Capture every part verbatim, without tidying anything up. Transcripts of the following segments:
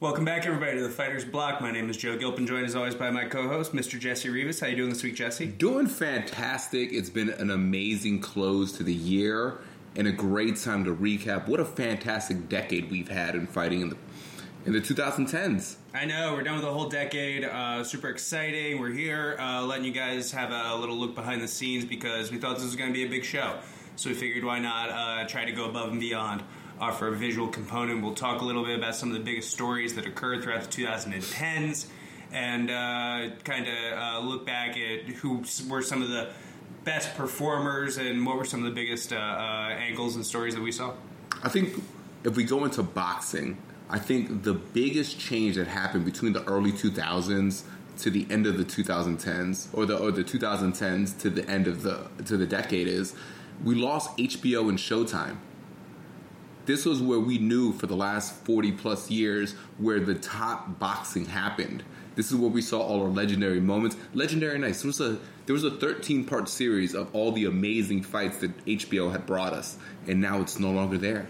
Welcome back, everybody, to the Fighter's Block. My name is Joe Gilpin, joined as always by my co-host, Mister Jesse Rivas. How you doing this week, Jesse? Doing fantastic. It's been an amazing close to the year and a great time to recap what a fantastic decade we've had in fighting in the in the twenty tens. I know, we're done with the whole decade. Uh, super exciting. We're here uh, letting you guys have a little look behind the scenes because we thought this was going to be a big show. So we figured why not uh, try to go above and beyond. Offer a visual component. We'll talk a little bit about some of the biggest stories that occurred throughout the twenty tens and uh, kind of uh, look back at who were some of the best performers and what were some of the biggest uh, uh, angles and stories that we saw. I think if we go into boxing, I think the biggest change that happened between the early two thousands to the end of the twenty tens, or the or the twenty tens to the end of the to the decade, is we lost H B O and Showtime. This was where we knew for the last forty plus years where the top boxing happened. This is where we saw all our legendary moments. Legendary Nights. There was a there was a thirteen part series of all the amazing fights that H B O had brought us, and now it's no longer there.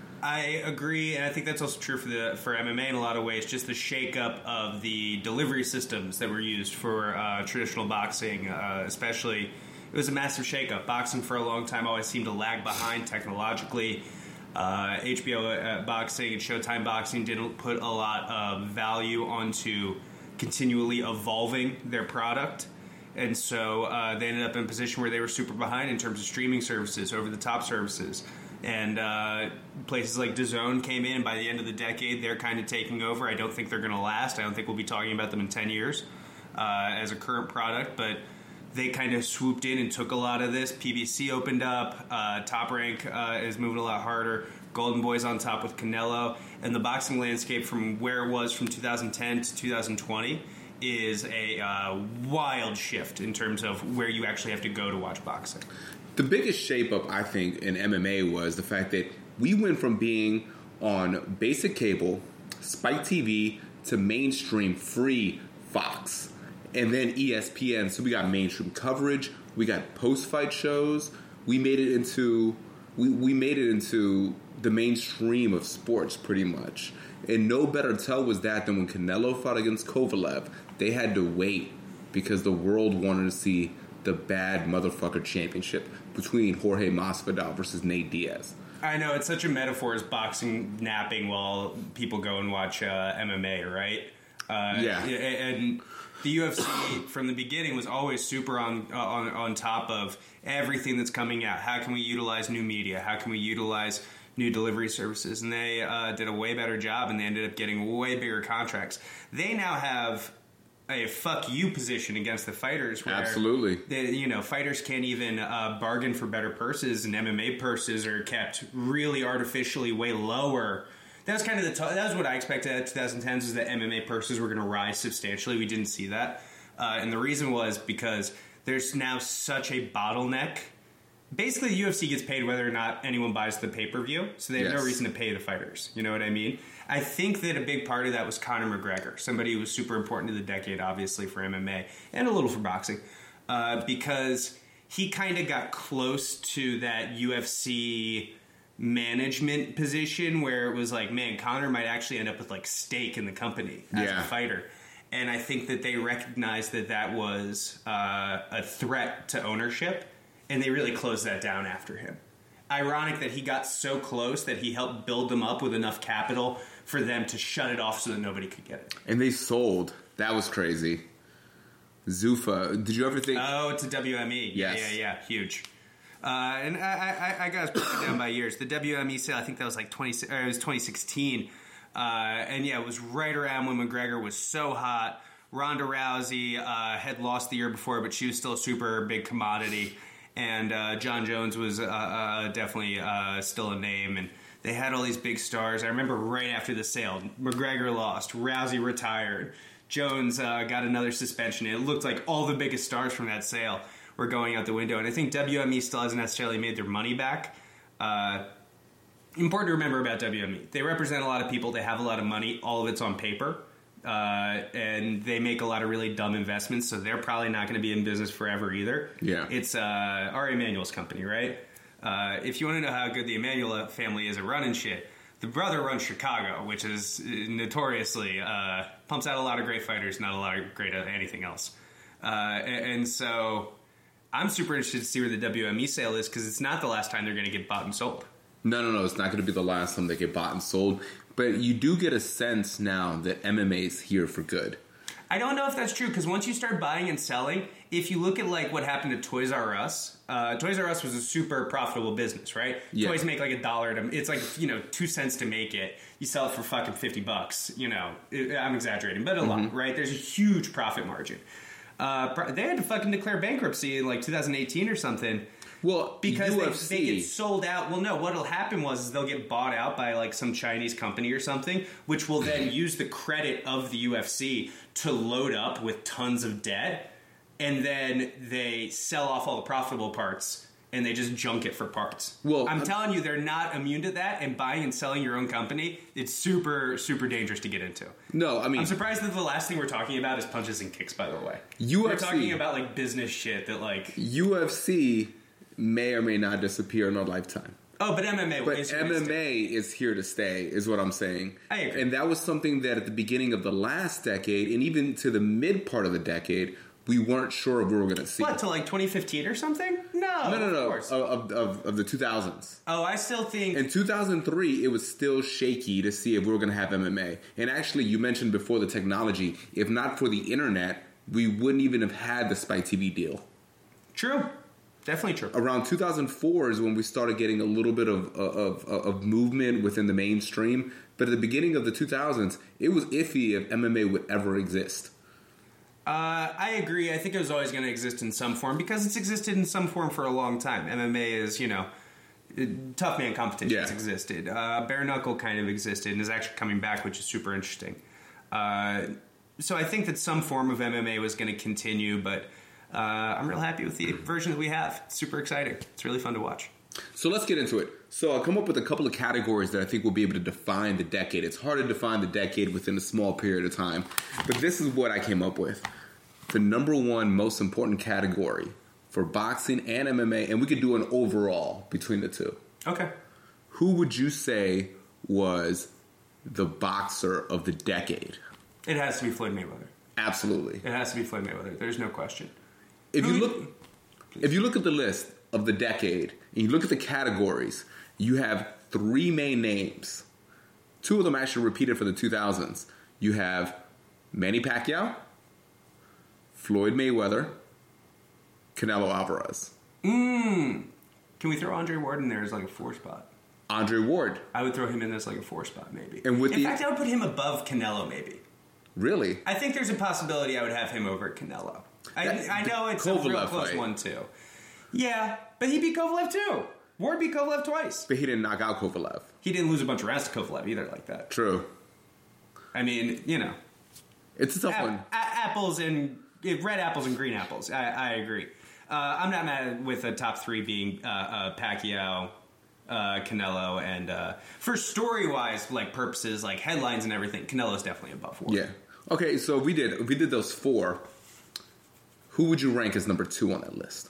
I agree, and I think that's also true for the for M M A in a lot of ways. Just the shakeup of the delivery systems that were used for uh, traditional boxing, uh, especially, it was a massive shakeup. Boxing for a long time always seemed to lag behind technologically. Uh, H B O uh, boxing and Showtime boxing didn't put a lot of value onto continually evolving their product, and so uh, they ended up in a position where they were super behind in terms of streaming services, over-the-top services. And uh, places like DAZN came in, and by the end of the decade, they're kind of taking over. I don't think they're going to last. I don't think we'll be talking about them in ten years uh, as a current product, but they kind of swooped in and took a lot of this. P B C opened up. Uh, Top Rank uh, is moving a lot harder. Golden Boy's on top with Canelo. And the boxing landscape from where it was from two thousand ten to two thousand twenty is a uh, wild shift in terms of where you actually have to go to watch boxing. The biggest shape-up, I think, in M M A was the fact that we went from being on basic cable, Spike T V, to mainstream free Fox, and then E S P N. So we got mainstream coverage, we got post-fight shows, we made it into we, we made it into the mainstream of sports pretty much. And no better tell was that than when Canelo fought against Kovalev. They had to wait because the world wanted to see the bad motherfucker championship between Jorge Masvidal versus Nate Diaz. I know, it's such a metaphor as boxing napping while people go and watch uh, M M A, right? Uh, yeah. And the U F C from the beginning was always super on, uh, on on top of everything that's coming out. How can we utilize new media? How can we utilize new delivery services? And they uh, did a way better job, and they ended up getting way bigger contracts. They now have a fuck you position against the fighters. Where Absolutely. They, you know, fighters can't even uh, bargain for better purses, and M M A purses are kept really artificially way lower. That was kind of the t- that was what I expected at twenty tens, is that M M A purses were going to rise substantially. We didn't see that, uh, and the reason was because there's now such a bottleneck. Basically, the U F C gets paid whether or not anyone buys the pay-per-view, so they have yes. no reason to pay the fighters. You know what I mean? I think that a big part of that was Conor McGregor, somebody who was super important to the decade, obviously, for M M A, and a little for boxing, uh, because he kind of got close to that U F C management position where it was like, man, Conor might actually end up with, like, stake in the company as yeah. a fighter. And I think that they recognized that that was uh, a threat to ownership, and they really closed that down after him. Ironic that he got so close that he helped build them up with enough capital for them to shut it off so that nobody could get it. And they sold. That was crazy. Zuffa. Did you ever think... Oh, to W M E. Yes. Yeah, yeah, yeah. Huge. Uh, and I, I, I got us broken down by years. The W M E sale, I think that was like twenty, or it was twenty sixteen. Uh, and yeah, it was right around when McGregor was so hot. Ronda Rousey uh, had lost the year before, but she was still a super big commodity. And uh, John Jones was uh, uh, definitely uh, still a name. And they had all these big stars. I remember right after the sale, McGregor lost, Rousey retired, Jones uh, got another suspension. It looked like all the biggest stars from that sale were going out the window. And I think W M E still hasn't necessarily made their money back. Uh, important to remember about W M E. They represent a lot of people. They have a lot of money. All of it's on paper. Uh, and they make a lot of really dumb investments, so they're probably not going to be in business forever either. Yeah. It's uh, Ari Emanuel's company, right? Uh, if you want to know how good the Emanuel family is at running shit, the brother runs Chicago, which is notoriously uh, pumps out a lot of great fighters, not a lot of great at anything else. Uh, and, and so I'm super interested to see where the W M E sale is, because it's not the last time they're going to get bought and sold. No, no, no. It's not going to be the last time they get bought and sold. But you do get a sense now that M M A is here for good. I don't know if that's true, because once you start buying and selling, if you look at like what happened to Toys R Us, uh, Toys R Us was a super profitable business, right? Yeah. Toys make like a dollar to, it's like, you know, two cents to make it. You sell it for fucking fifty bucks, you know. It, I'm exaggerating, but a lot, mm-hmm. right? There's a huge profit margin. Uh, they had to fucking declare bankruptcy in like two thousand eighteen or something. Well, because U F C, they, they get sold out. Well, no, what'll happen was is they'll get bought out by like some Chinese company or something, which will then use the credit of the U F C to load up with tons of debt, and then they sell off all the profitable parts and they just junk it for parts. Well, I'm, I'm telling you, they're not immune to that, and buying and selling your own company, it's super, super dangerous to get into. No, I mean, I'm surprised that the last thing we're talking about is punches and kicks, by the way. U F C, we're talking about like business shit that like U F C may or may not disappear in our lifetime. Oh, but M M A. But M M A is here to stay, is what I'm saying. I agree. And that was something that at the beginning of the last decade, and even to the mid part of the decade, we weren't sure if we were going to see. What, to like twenty fifteen or something? No, no, no, no. Of course. Of, of, of the two thousands. Oh, I still think... In two thousand three, it was still shaky to see if we were going to have M M A. And actually, you mentioned before the technology, if not for the internet, we wouldn't even have had the Spike T V deal. True. Definitely true. Around two thousand four is when we started getting a little bit of, of, of movement within the mainstream. But at the beginning of the two thousands, it was iffy if M M A would ever exist. Uh, I agree. I think it was always going to exist in some form, because it's existed in some form for a long time. M M A is, you know, tough man competition has yeah. existed. Uh, bare knuckle kind of existed and is actually coming back, which is super interesting. Uh, so I think that some form of M M A was going to continue, but... Uh, I'm real happy with the version that we have. It's super exciting. It's really fun to watch. So let's get into it. So I'll come up with a couple of categories that I think will be able to define the decade. It's hard to define the decade within a small period of time. But this is what I came up with. The number one most important category for boxing and M M A, and we could do an overall between the two. Okay. Who would you say was the boxer of the decade? It has to be Floyd Mayweather. Absolutely. It has to be Floyd Mayweather. There's no question. If you look, if you look at the list of the decade and you look at the categories, you have three main names. Two of them actually repeated for the two thousands. You have Manny Pacquiao, Floyd Mayweather, Canelo Alvarez. Mmm. Can we throw Andre Ward in there as like a four spot? Andre Ward. I would throw him in as like a four spot, maybe. And with in the, fact, I would put him above Canelo, maybe. Really? I think there's a possibility I would have him over Canelo. I, I know it's Kovalev a real close fight. one, too. Yeah, but he beat Kovalev, too. Ward beat Kovalev twice. But he didn't knock out Kovalev. He didn't lose a bunch of rounds to Kovalev either like that. True. I mean, you know. It's a tough a- one. A- apples and... Red apples and green apples. I, I agree. Uh, I'm not mad with the top three being uh, uh, Pacquiao, uh, Canelo, and uh, for story-wise, like purposes, like headlines and everything, Canelo's definitely above Ward. Yeah. Okay, so we did we did those four. Who would you rank as number two on that list?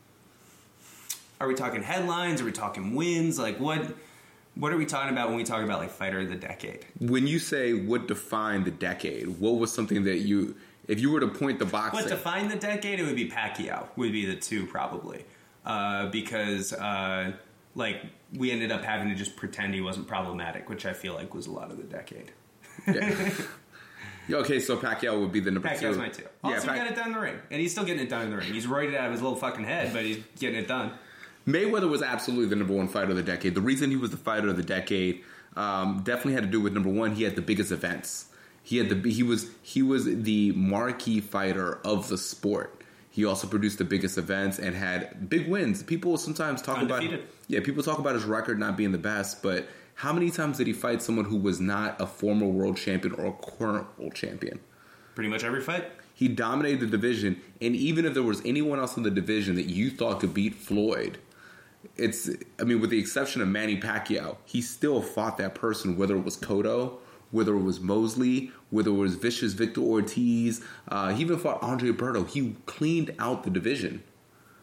Are we talking headlines? Are we talking wins? Like what? What are we talking about when we talk about like fighter of the decade? When you say what defined the decade, what was something that you, if you were to point the boxing, what defined the decade? It would be Pacquiao. Would be the two probably, uh, because uh, like we ended up having to just pretend he wasn't problematic, which I feel like was a lot of the decade. Yeah. Okay, so Pacquiao would be the number Pacquiao's two. Pacquiao's my two. Also, yeah, Pac- he got it done in the ring. And he's still getting it done in the ring. He's roided out of his little fucking head, but he's getting it done. Mayweather was absolutely the number one fighter of the decade. The reason he was the fighter of the decade um, definitely had to do with, number one, he had the biggest events. He had the he was he was the marquee fighter of the sport. He also produced the biggest events and had big wins. People sometimes talk Undefeated. about yeah, people talk about his record not being the best, but how many times did he fight someone who was not a former world champion or a current world champion? Pretty much every fight. He dominated the division, and even if there was anyone else in the division that you thought could beat Floyd, it's, I mean, with the exception of Manny Pacquiao, he still fought that person, whether it was Cotto, whether it was Mosley, whether it was Vicious Victor Ortiz. Uh, he even fought Andre Berto. He cleaned out the division.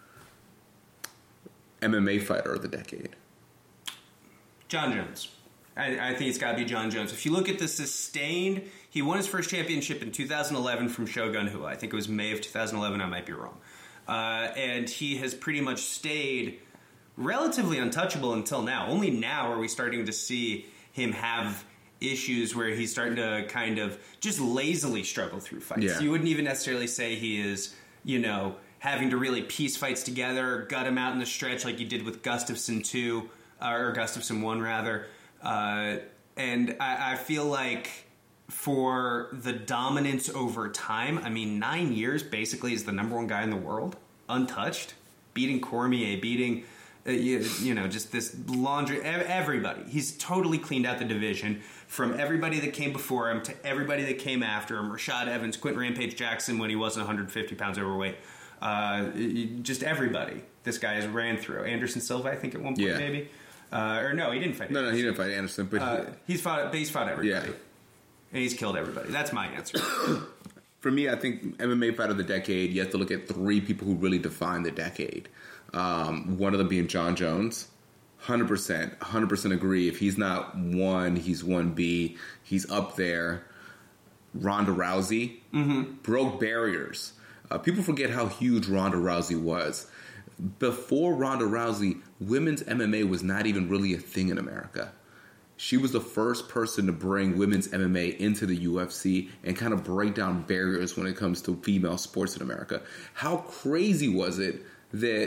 M M A fighter of the decade. John Jones. I, I think it's got to be John Jones. If you look at the sustained, he won his first championship in two thousand eleven from Shogun Rua. I think it was May of two thousand eleven. I might be wrong. Uh, and he has pretty much stayed relatively untouchable until now. Only now are we starting to see him have issues where he's starting to kind of just lazily struggle through fights. Yeah. You wouldn't even necessarily say he is, you know, having to really piece fights together, gut him out in the stretch like he did with Gustafsson two, uh, or Gustafsson one rather. Uh, and I, I feel like for the dominance over time, I mean, nine years basically is the number one guy in the world, untouched, beating Cormier, beating... Uh, you, you know, just this laundry, everybody. He's totally cleaned out the division from everybody that came before him to everybody that came after him. Rashad Evans, Quentin Rampage Jackson when he wasn't one hundred fifty pounds overweight. Uh, just everybody this guy has ran through. Anderson Silva, I think, at one point, yeah. maybe. Uh, or no, he didn't fight No, Anderson. no, he didn't fight Anderson. But uh, he's fought, but he's fought everybody. Yeah. And he's killed everybody. That's my answer. For me, I think M M A fighter of the decade, you have to look at three people who really define the decade. Um, one of them being John Jones. one hundred percent. one hundred percent agree. If he's not one, he's one B. He's up there. Ronda Rousey. Mm-hmm. Broke barriers. Uh, people forget how huge Ronda Rousey was. Before Ronda Rousey, women's M M A was not even really a thing in America. She was the first person to bring women's M M A into the U F C and kind of break down barriers when it comes to female sports in America. How crazy was it that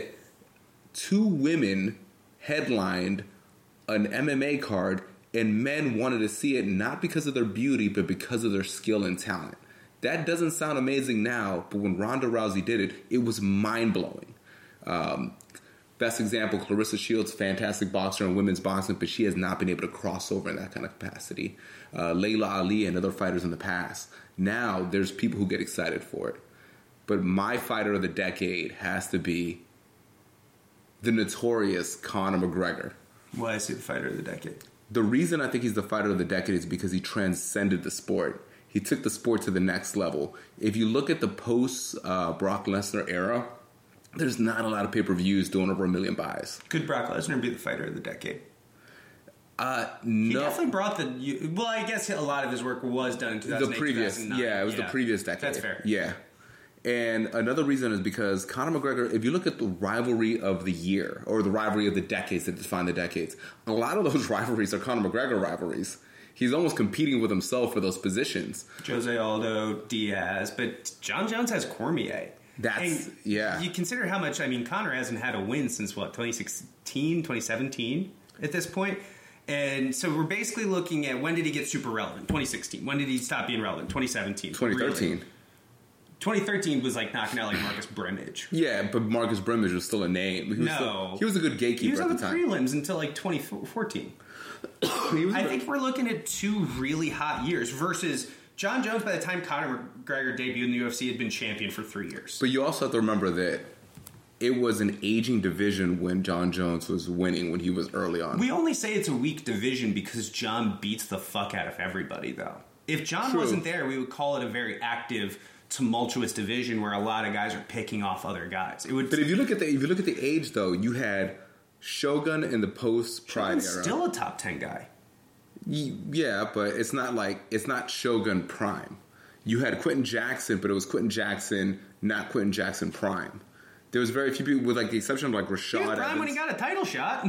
two women headlined an M M A card and men wanted to see it not because of their beauty, but because of their skill and talent? That doesn't sound amazing now, but when Ronda Rousey did it, it was mind-blowing. Um, best example, Clarissa Shields, fantastic boxer in women's boxing, but she has not been able to cross over in that kind of capacity. Uh, Layla Ali and other fighters in the past. Now, there's people who get excited for it. But my fighter of the decade has to be the notorious Conor McGregor. Why is he the fighter of the decade? The reason I think he's the fighter of the decade is because he transcended the sport. He took the sport to the next level. If you look at the post uh, Brock Lesnar era, there's not a lot of pay-per-views doing over a million buys. Could Brock Lesnar be the fighter of the decade? Uh, He no. definitely brought the... Well, I guess a lot of his work was done in two thousand eight, The previous, two thousand nine. yeah, it was Yeah. the previous decade. That's fair. Yeah. And another reason is because Conor McGregor, if you look at the rivalry of the year, or the rivalry of the decades that define the decades, a lot of those rivalries are Conor McGregor rivalries. He's almost competing with himself for those positions. Jose Aldo, Diaz, but John Jones has Cormier. That's, and yeah. You consider how much, I mean, Conor hasn't had a win since, what, twenty sixteen, twenty seventeen at this point? And so we're basically looking at when did he get super relevant? twenty sixteen. When did he stop being relevant? twenty seventeen. twenty thirteen. Really? twenty thirteen was like knocking out like Marcus Brimage. Yeah, but Marcus Brimage was still a name. He was No. Still, he was a good gatekeeper He was on at the, the time. prelims until like twenty fourteen. He was I a- think we're looking at two really hot years versus John Jones. By the time Conor McGregor debuted in the U F C, had been champion for three years. But you also have to remember that it was an aging division when John Jones was winning when he was early on. We only say it's a weak division because John beats the fuck out of everybody, though. If John True. wasn't there, we would call it a very active, tumultuous division where a lot of guys are picking off other guys. It would. But if you look at the if you look at the age though, you had Shogun in the post Pride Shogun's era. still a top ten guy. Y- Yeah, but it's not like it's not Shogun Prime. You had Quentin Jackson, but it was Quentin Jackson, not Quentin Jackson Prime. There was very few people, with like the exception of like Rashad He was prime Evans. when he got a title shot.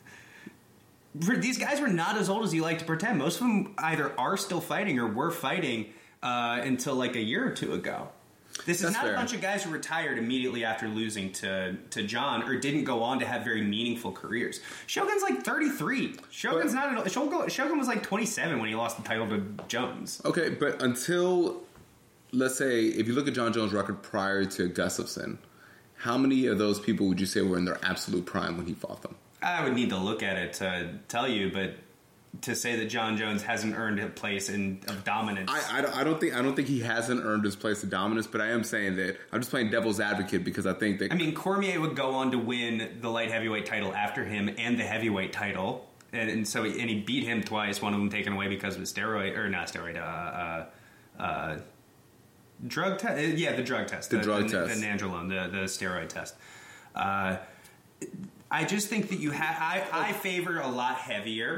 These guys were not as old as you like to pretend. Most of them either are still fighting or were fighting uh, until like a year or two ago. This is That's not fair. a bunch of guys who retired immediately after losing to, to John or didn't go on to have very meaningful careers. Shogun's like thirty-three. Shogun's But- not an, Shogun, Shogun was like twenty-seven when he lost the title to Jones. Okay, but until, let's say, if you look at John Jones' record prior to Gustafsson, how many of those people would you say were in their absolute prime when he fought them? I would need to look at it to tell you, but to say that John Jones hasn't earned a place in of dominance. I, I, don't, I don't think I don't think he hasn't earned his place of dominance, but I am saying that I'm just playing devil's advocate because I think that I mean, Cormier would go on to win the light heavyweight title after him and the heavyweight title, and, and so he, and he beat him twice. One of them taken away because of a steroid or not steroid, uh, uh, uh, drug test. Yeah, the drug test, The drug the, test. the nandrolone, the the steroid test. Uh, I just think that you have. I, I favor a lot heavier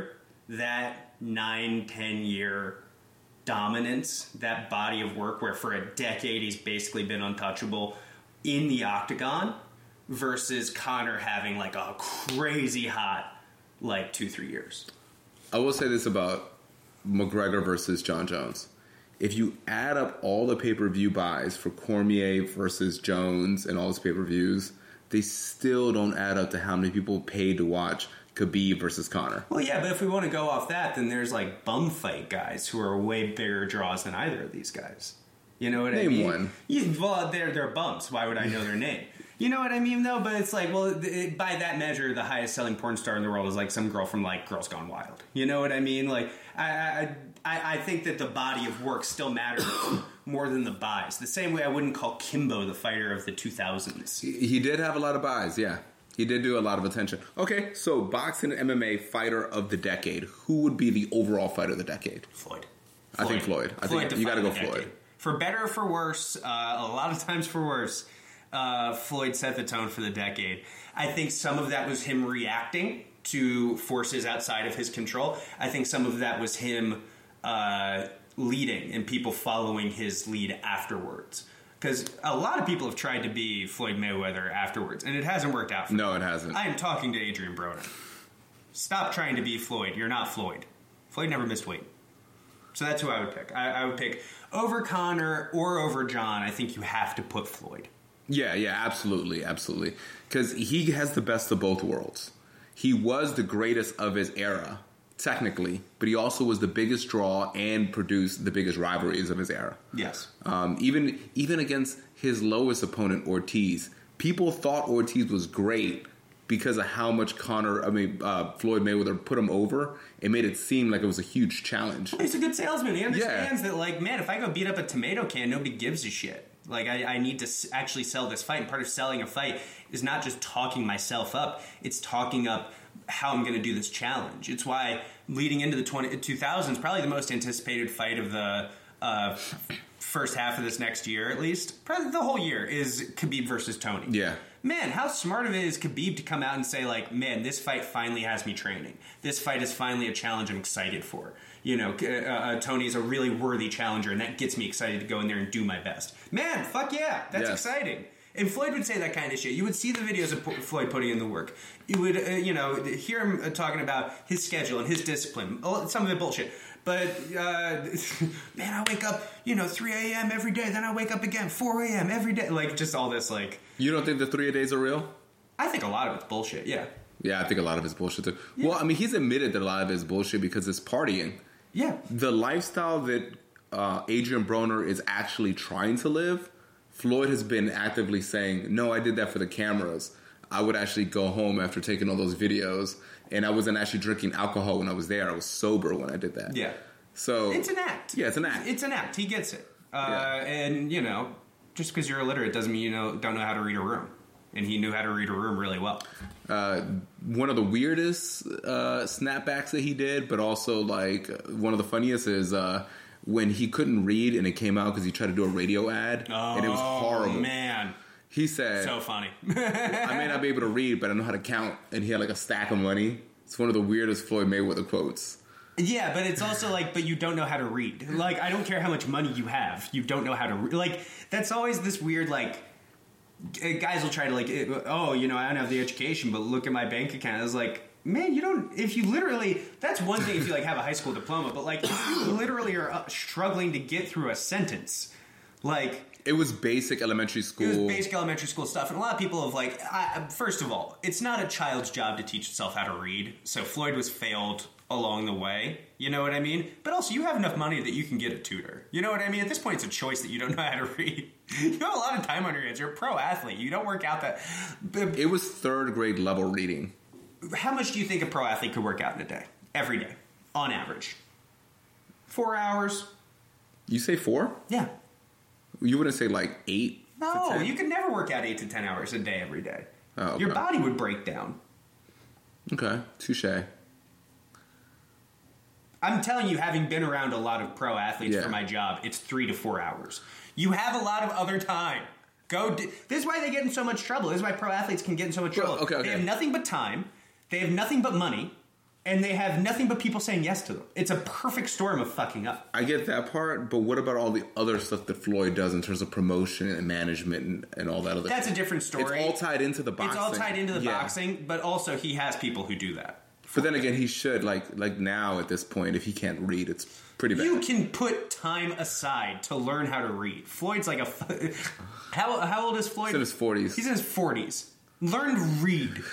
that nine, ten year dominance, that body of work where for a decade he's basically been untouchable in the octagon versus Conor having like a crazy hot like two, three years. I will say this about McGregor versus John Jones. If you add up all the pay-per-view buys for Cormier versus Jones and all those pay-per-views, they still don't add up to how many people paid to watch Khabib versus Conor. Well, yeah, but if we want to go off that, then there's like bum fight guys who are way bigger draws than either of these guys. You know what Name I mean? Name one. You, well, they're, they're bumps. Why would I know their name? You know what I mean, though? But it's like, well, it, by that measure, the highest selling porn star in the world is like some girl from like Girls Gone Wild. You know what I mean? Like, I I, I, I think that the body of work still matters more than the buys. The same way I wouldn't call Kimbo the fighter of the two thousands. He, he did have a lot of buys, yeah. He did do a lot of attention. Okay, so boxing and M M A fighter of the decade. Who would be the overall fighter of the decade? Floyd. Floyd. I think Floyd. I Floyd think you got to go Floyd. Decade. For better or for worse, uh, a lot of times for worse, uh, Floyd set the tone for the decade. I think some of that was him reacting to forces outside of his control. I think some of that was him uh, leading and people following his lead afterwards. Because a lot of people have tried to be Floyd Mayweather afterwards, and it hasn't worked out for No, them. it hasn't. I am talking to Adrian Broner. Stop trying to be Floyd. You're not Floyd. Floyd never missed weight. So that's who I would pick. I, I would pick over Conor or over John. I think you have to put Floyd. Yeah, yeah, absolutely, absolutely. Because he has the best of both worlds. He was the greatest of his era, technically, but he also was the biggest draw and produced the biggest rivalries of his era. Yes. Um, even even against his lowest opponent, Ortiz, people thought Ortiz was great because of how much Conor, I mean, uh, Floyd Mayweather put him over. It made it seem like it was a huge challenge. He's a good salesman. He understands Yeah. that, like, man, if I go beat up a tomato can, nobody gives a shit. Like, I, I need to s- actually sell this fight. And part of selling a fight is not just talking myself up. It's talking up how I'm going to do this challenge. It's why leading into the twenty, two thousands, probably the most anticipated fight of the uh, first half of this next year, at least, probably the whole year, is Khabib versus Tony. Yeah. Man, how smart of it is Khabib to come out and say, like, man, this fight finally has me training. This fight is finally a challenge I'm excited for. You know, uh, uh, Tony's a really worthy challenger, and that gets me excited to go in there and do my best. Man, fuck yeah, that's Yes. exciting. And Floyd would say that kind of shit. You would see the videos of Floyd putting in the work. You would, uh, you know, hear him uh, talking about his schedule and his discipline. Oh, some of it bullshit. But, uh, man, I wake up, you know, three a.m. every day. Then I wake up again, four a.m. every day. Like, just all this, like... You don't think the three a days are real? I think a lot of it's bullshit, yeah. Yeah, I think a lot of it's bullshit too. Yeah. Well, I mean, he's admitted that a lot of it's bullshit because it's partying. Yeah. The lifestyle that uh, Adrian Broner is actually trying to live, Floyd has been actively saying, no, I did that for the cameras. I would actually go home after taking all those videos, and I wasn't actually drinking alcohol when I was there. I was sober when I did that. Yeah. So It's an act. Yeah, it's an act. It's an act. He gets it. Uh, Yeah. And, you know, just because you're illiterate doesn't mean you know don't know how to read a room. And he knew how to read a room really well. Uh, one of the weirdest uh, snapbacks that he did, but also like one of the funniest is uh, when he couldn't read and it came out because he tried to do a radio ad Oh, and it was horrible. Man. He said, So funny. I may not be able to read, but I know how to count. And he had like a stack of money. It's one of the weirdest Floyd Mayweather quotes. Yeah, but it's also like, but you don't know how to read. Like, I don't care how much money you have. You don't know how to read. Like, that's always this weird, like, guys will try to, like, oh, you know, I don't have the education, but look at my bank account. I was like, man, you don't, if you literally, that's one thing if you, like, have a high school diploma, but, like, if you literally are uh, struggling to get through a sentence, like... It was basic elementary school. It was basic elementary school stuff, and a lot of people have, like, I, first of all, it's not a child's job to teach itself how to read, so Floyd was failed along the way, you know what I mean? But also, you have enough money that you can get a tutor. You know what I mean? At this point, it's a choice that you don't know how to read. You have a lot of time on your hands. You're a pro athlete. You don't work out that... It was third grade level reading. How much do you think a pro athlete could work out in a day? Every day. On average. Four hours? You say four? Yeah. You wouldn't say like eight? No, to ten? you could never work out eight to ten hours a day every day. Oh, okay. Your body would break down. Okay, touche. I'm telling you, having been around a lot of pro athletes Yeah. for my job, it's three to four hours. You have a lot of other time. Go. Do, this is why they get in so much trouble. This is why pro athletes can get in so much Well, trouble. okay, okay. They have nothing but time. They have nothing but money. And they have nothing but people saying yes to them. It's a perfect storm of fucking up. I get that part, but what about all the other stuff that Floyd does in terms of promotion and management and, and all that other That's stuff? a different story. It's all tied into the boxing. It's all tied into the yeah. boxing, but also he has people who do that. But then again, he should. Like like now at this point, if he can't read, it's pretty bad. You can put time aside to learn how to read. Floyd's like a... how, how old is Floyd? He's in his forties. He's in his forties. Learn to read.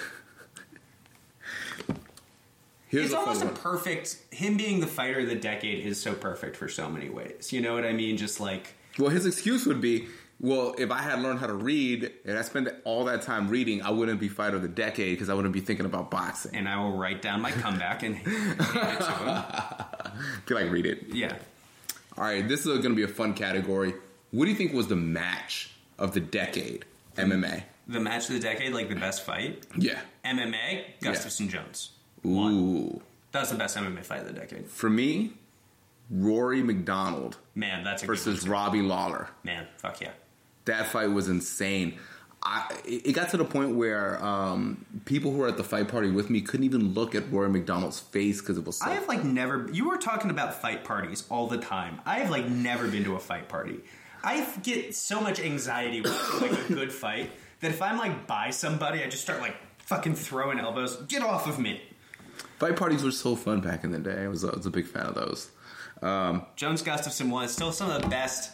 Here's It's a almost a one. perfect... Him being the fighter of the decade is so perfect for so many ways. You know what I mean? Just like... Well, his excuse would be, well, if I had learned how to read and I spent all that time reading, I wouldn't be fighter of the decade because I wouldn't be thinking about boxing. And I will write down my comeback and hand it to him. Feel like read it. Yeah. All right, this is going to be a fun category. What do you think was the match of the decade? M M A. The match of the decade, like the best fight? Yeah. M M A, Gustafsson Jones. Ooh. One. That's the best M M A fight of the decade. For me, Rory McDonald Man, that's a good versus one. Robbie Lawler. Man, fuck yeah. That fight was insane. I, it got to the point where um, people who were at the fight party with me couldn't even look at Rory McDonald's face because it was so... I have like never... You were talking about fight parties all the time. I have like never been to a fight party. I get so much anxiety watching like a good fight that if I'm like by somebody, I just start like fucking throwing elbows. Get off of me. Fight parties were so fun back in the day. I was, I was a big fan of those. Um, Jones Gustafsson was still some of the best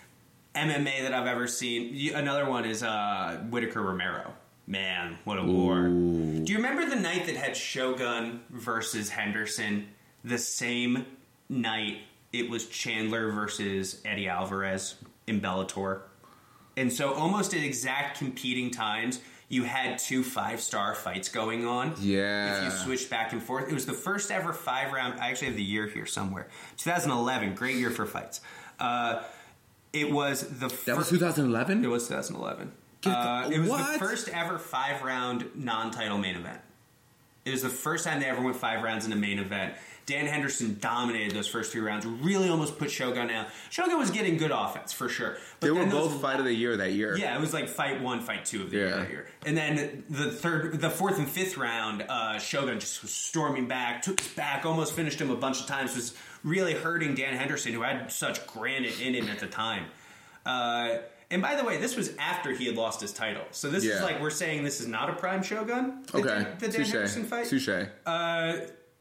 M M A that I've ever seen. You- Another one is uh, Whitaker Romero. Man, what a war. Do you remember the night that had Shogun versus Henderson? The same night it was Chandler versus Eddie Alvarez in Bellator. And so almost at exact competing times, you had two five-star fights going on. Yeah. If you switched back and forth. It was the first ever five-round... I actually have the year here somewhere. twenty eleven, great year for fights. Uh, it was the... Fir- that was twenty eleven? It was twenty eleven. Get the- Uh, it was what? the first ever five-round non-title main event. It was the first time they ever went five rounds in a main event. Dan Henderson dominated those first three rounds. Really almost put Shogun out. Shogun was getting good offense, for sure. But They were then both those- fight of the year that year. Yeah, it was like fight one, fight two of the year Yeah. that year. And then the third, the fourth and fifth round, uh, Shogun just was storming back, took his back, almost finished him a bunch of times, was really hurting Dan Henderson, who had such granite in him at the time. Uh, and by the way, this was after he had lost his title. So this Yeah. is like, we're saying this is not a prime Shogun, the, Okay. Dan- the Dan Touche. Henderson fight. Touche. Uh,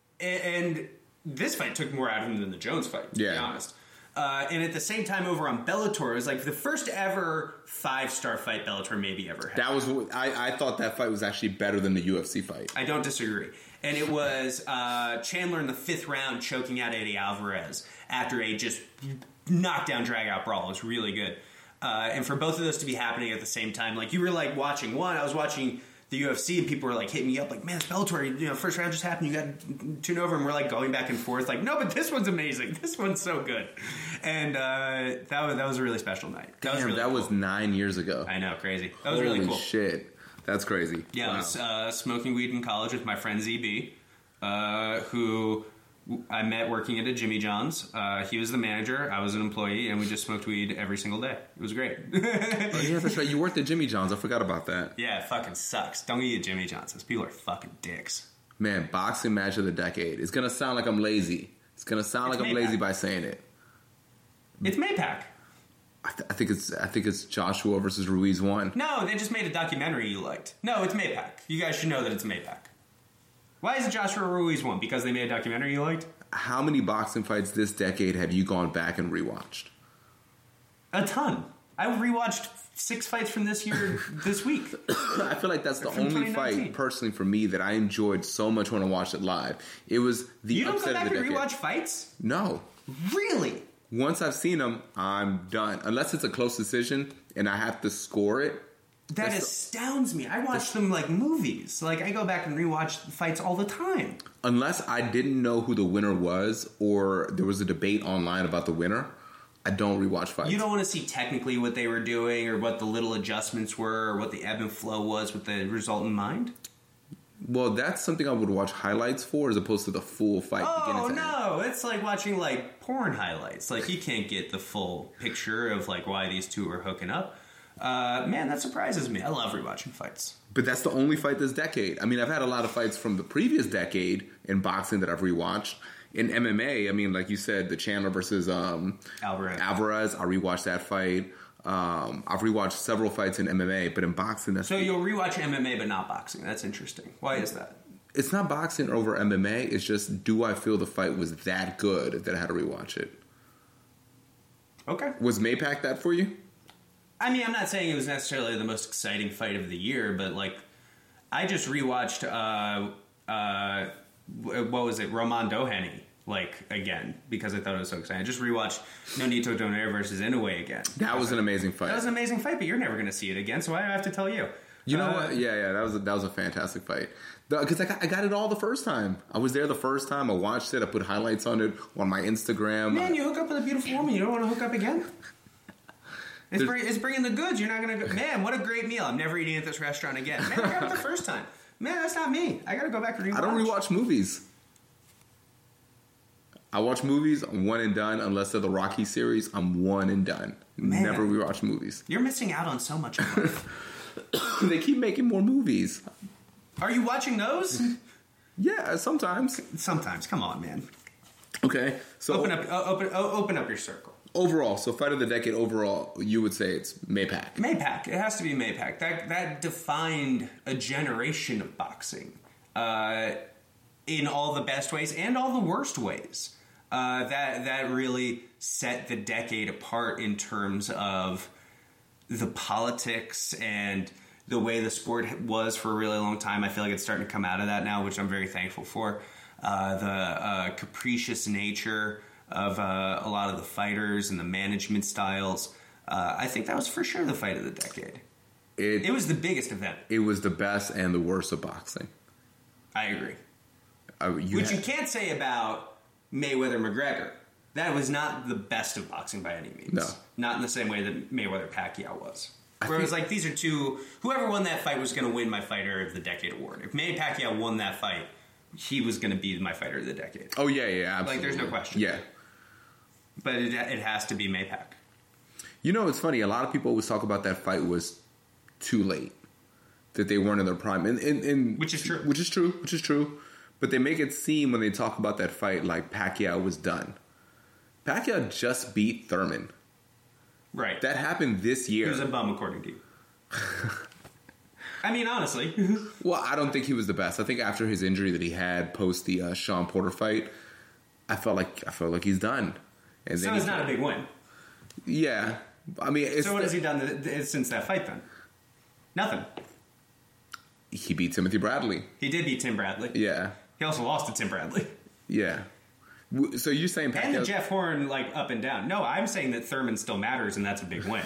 and this fight took more out of him than the Jones fight, to be Yeah. honest. Uh, and at the same time, over on Bellator, it was like the first ever five-star fight Bellator maybe ever had. That was... I, I thought that fight was actually better than the U F C fight. I don't disagree. And it was uh, Chandler in the fifth round choking out Eddie Alvarez after a just knockdown, drag-out brawl. It was really good. Uh, and for both of those to be happening at the same time, like you were like watching one, I was watching the U F C and people were like hitting me up like, man, it's Bellator, you know, first round just happened, you got to tune over, and we're like going back and forth like, no, but this one's amazing. This one's so good. And uh, that, was, that was a really special night. That was Damn, really that cool. was nine years ago. I know, crazy. That was Holy really cool. shit. That's crazy. Yeah, Wow. I was uh, smoking weed in college with my friend Z B, uh, who I met working at a Jimmy John's. Uh, he was the manager, I was an employee, and we just smoked weed every single day. It was great. Oh, yeah, that's right. You worked at Jimmy John's. I forgot about that. Yeah, it fucking sucks. Don't eat at Jimmy John's. Those people are fucking dicks. Man, boxing match of the decade. It's going to sound like I'm lazy. It's going to sound It's like I'm Maypac. lazy by saying it. It's Maypac. I, th- I think it's I think it's Joshua versus Ruiz one. No, they just made a documentary you liked. No, it's Maypac. You guys should know that it's Maypac. Why is it Joshua Ruiz one? Because they made a documentary you liked? How many boxing fights this decade have you gone back and rewatched? A ton. I rewatched six fights from this year this week. I feel like that's the From only twenty nineteen. fight, personally, for me that I enjoyed so much when I watched it live. It was the You don't go upset back of the and decade. rewatch fights? No. Really? Once I've seen them, I'm done. Unless it's a close decision and I have to score it. That That's the- astounds me. I watch them like movies. Like, I go back and rewatch fights all the time. Unless I didn't know who the winner was or there was a debate online about the winner, I don't rewatch fights. You don't want to see technically what they were doing or what the little adjustments were or what the ebb and flow was with the result in mind? Well, that's something I would watch highlights for as opposed to the full fight. Oh, beginning to end. no. It's like watching, like, porn highlights. Like, you can't get the full picture of, like, why these two are hooking up. Uh, man, that surprises me. I love rewatching fights. But that's the only fight this decade. I mean, I've had a lot of fights from the previous decade in boxing that I've rewatched. In M M A, I mean, like you said, the Chandler versus um, Alvarez. Alvarez, I rewatched that fight. Um, I've rewatched several fights in M M A, but in boxing, that's... So you'll rewatch M M A but not boxing. That's interesting. Why is that? It's not boxing over M M A. It's just, do I feel the fight was that good that I had to rewatch it? Okay. Was Maypac that for you? I mean, I'm not saying it was necessarily the most exciting fight of the year, but, like, I just rewatched, uh, uh, what was it, Roman Doheny, like, again, because I thought it was so exciting. I just rewatched Nonito Donaire versus Inoue again. That was an amazing fight. That was an amazing fight, but you're never going to see it again, so why do I have to tell you? You know uh, what? Yeah, yeah, that was a, that was a fantastic fight. Because I got, I got it all the first time. I was there the first time. I watched it. I put highlights on it on my Instagram. Man, you hook up with a beautiful woman. You don't want to hook up again? It's, bring, it's bringing the goods. You're not going to go... Man, what a great meal. I'm never eating at this restaurant again. Man, I got it the first time. Man, that's not me. I got to go back and rewatch. I don't rewatch movies. I watch movies, I'm one and done. Unless they're the Rocky series, I'm one and done. Man, never rewatch movies. You're missing out on so much in life. They keep making more movies. Are you watching those? Yeah, sometimes. Sometimes. Come on, man. Okay, so Open up, uh, open, uh, open up your circle. Overall, so fight of the decade overall, you would say it's Maypac. Maypac. It has to be Maypac. That that defined a generation of boxing uh, in all the best ways and all the worst ways. Uh, that that really set the decade apart in terms of the politics and the way the sport was for a really long time. I feel like it's starting to come out of that now, which I'm very thankful for. Uh, the uh, capricious nature of uh, a lot of the fighters and the management styles. Uh, I think that was for sure the fight of the decade. It, it was the biggest event. It was the best and the worst of boxing. I agree. Uh, you Which had, you can't say about Mayweather-McGregor. That was not the best of boxing by any means. No. Not in the same way that Mayweather-Pacquiao was. I Where it was think- like, these are two... Whoever won that fight was going to win my Fighter of the Decade award. If Manny Pacquiao won that fight, he was going to be my Fighter of the Decade. Oh, yeah, yeah, absolutely. Like, there's no question. Yeah. But it, it has to be Maypac. You know, it's funny. A lot of people always talk about that fight was too late. That they weren't in their prime. And, and, and Which is true. Which is true. Which is true. But they make it seem when they talk about that fight like Pacquiao was done. Pacquiao just beat Thurman. Right. That happened this year. He was a bum, according to you. I mean, honestly. Well, I don't think he was the best. I think after his injury that he had post the uh, Sean Porter fight, I felt like I felt like he's done. And So then it's he- not a big win. Yeah, I mean, it's So what has he done th- th- since that fight, then? Nothing. he beat Timothy Bradley. He did beat Tim Bradley. Yeah, He also lost to Tim Bradley. yeah. W- So you're saying And the Pacquiao? Jeff Horn, like, up and down. No, I'm saying that Thurman still matters, and that's a big win.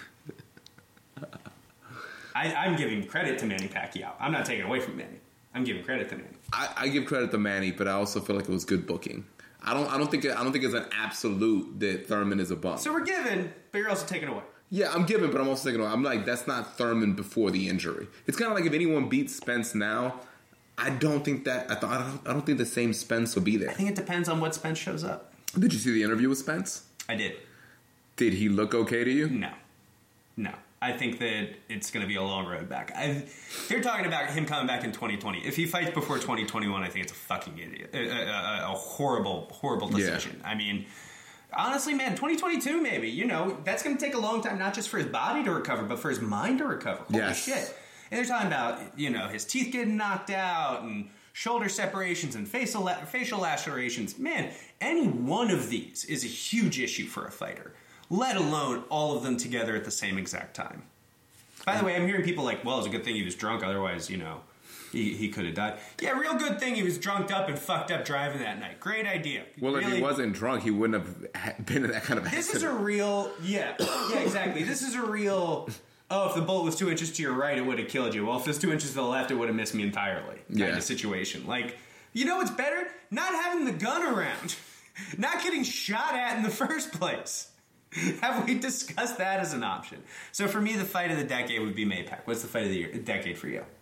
I, I'm giving credit to Manny Pacquiao. I'm not taking away from Manny. I'm giving credit to Manny. I, I give credit to Manny, but I also feel like it was good booking. I don't. I don't think. I don't think it's an absolute that Thurman is a bum. So we're giving, but you're also taking away. Yeah, I'm giving, but I'm also thinking. I'm like, that's not Thurman before the injury. It's kind of like if anyone beats Spence now, I don't think that. I, th- I don't. I don't think the same Spence will be there. I think it depends on what Spence shows up. Did you see the interview with Spence? I did. Did he look okay to you? No. No. I think that it's going to be a long road back. I, they're talking about him coming back in twenty twenty. If he fights before twenty twenty-one, I think it's a fucking idiot. A, a, a, a horrible, horrible decision. Yeah. I mean, honestly, man, twenty twenty-two maybe. You know, that's going to take a long time, not just for his body to recover, but for his mind to recover. Holy yes. shit. And they're talking about, you know, his teeth getting knocked out and shoulder separations and facial, facial lacerations. Man, any one of these is a huge issue for a fighter, let alone all of them together at the same exact time. By the way, I'm hearing people like, well, it's a good thing he was drunk, otherwise, you know, he, he could have died. Yeah, real good thing he was drunked up and fucked up driving that night. Great idea. Well, really, if he wasn't drunk, he wouldn't have been in that kind of accident. This is a real, yeah, yeah, exactly. This is a real, oh, if the bullet was two inches to your right, it would have killed you. Well, if it was two inches to the left, it would have missed me entirely. Kind Yeah. of situation. Like, you know what's better? Not having the gun around. Not getting shot at in the first place. Have we discussed that as an option? So for me, the fight of the decade would be Maypac. What's the fight of the year, decade for you?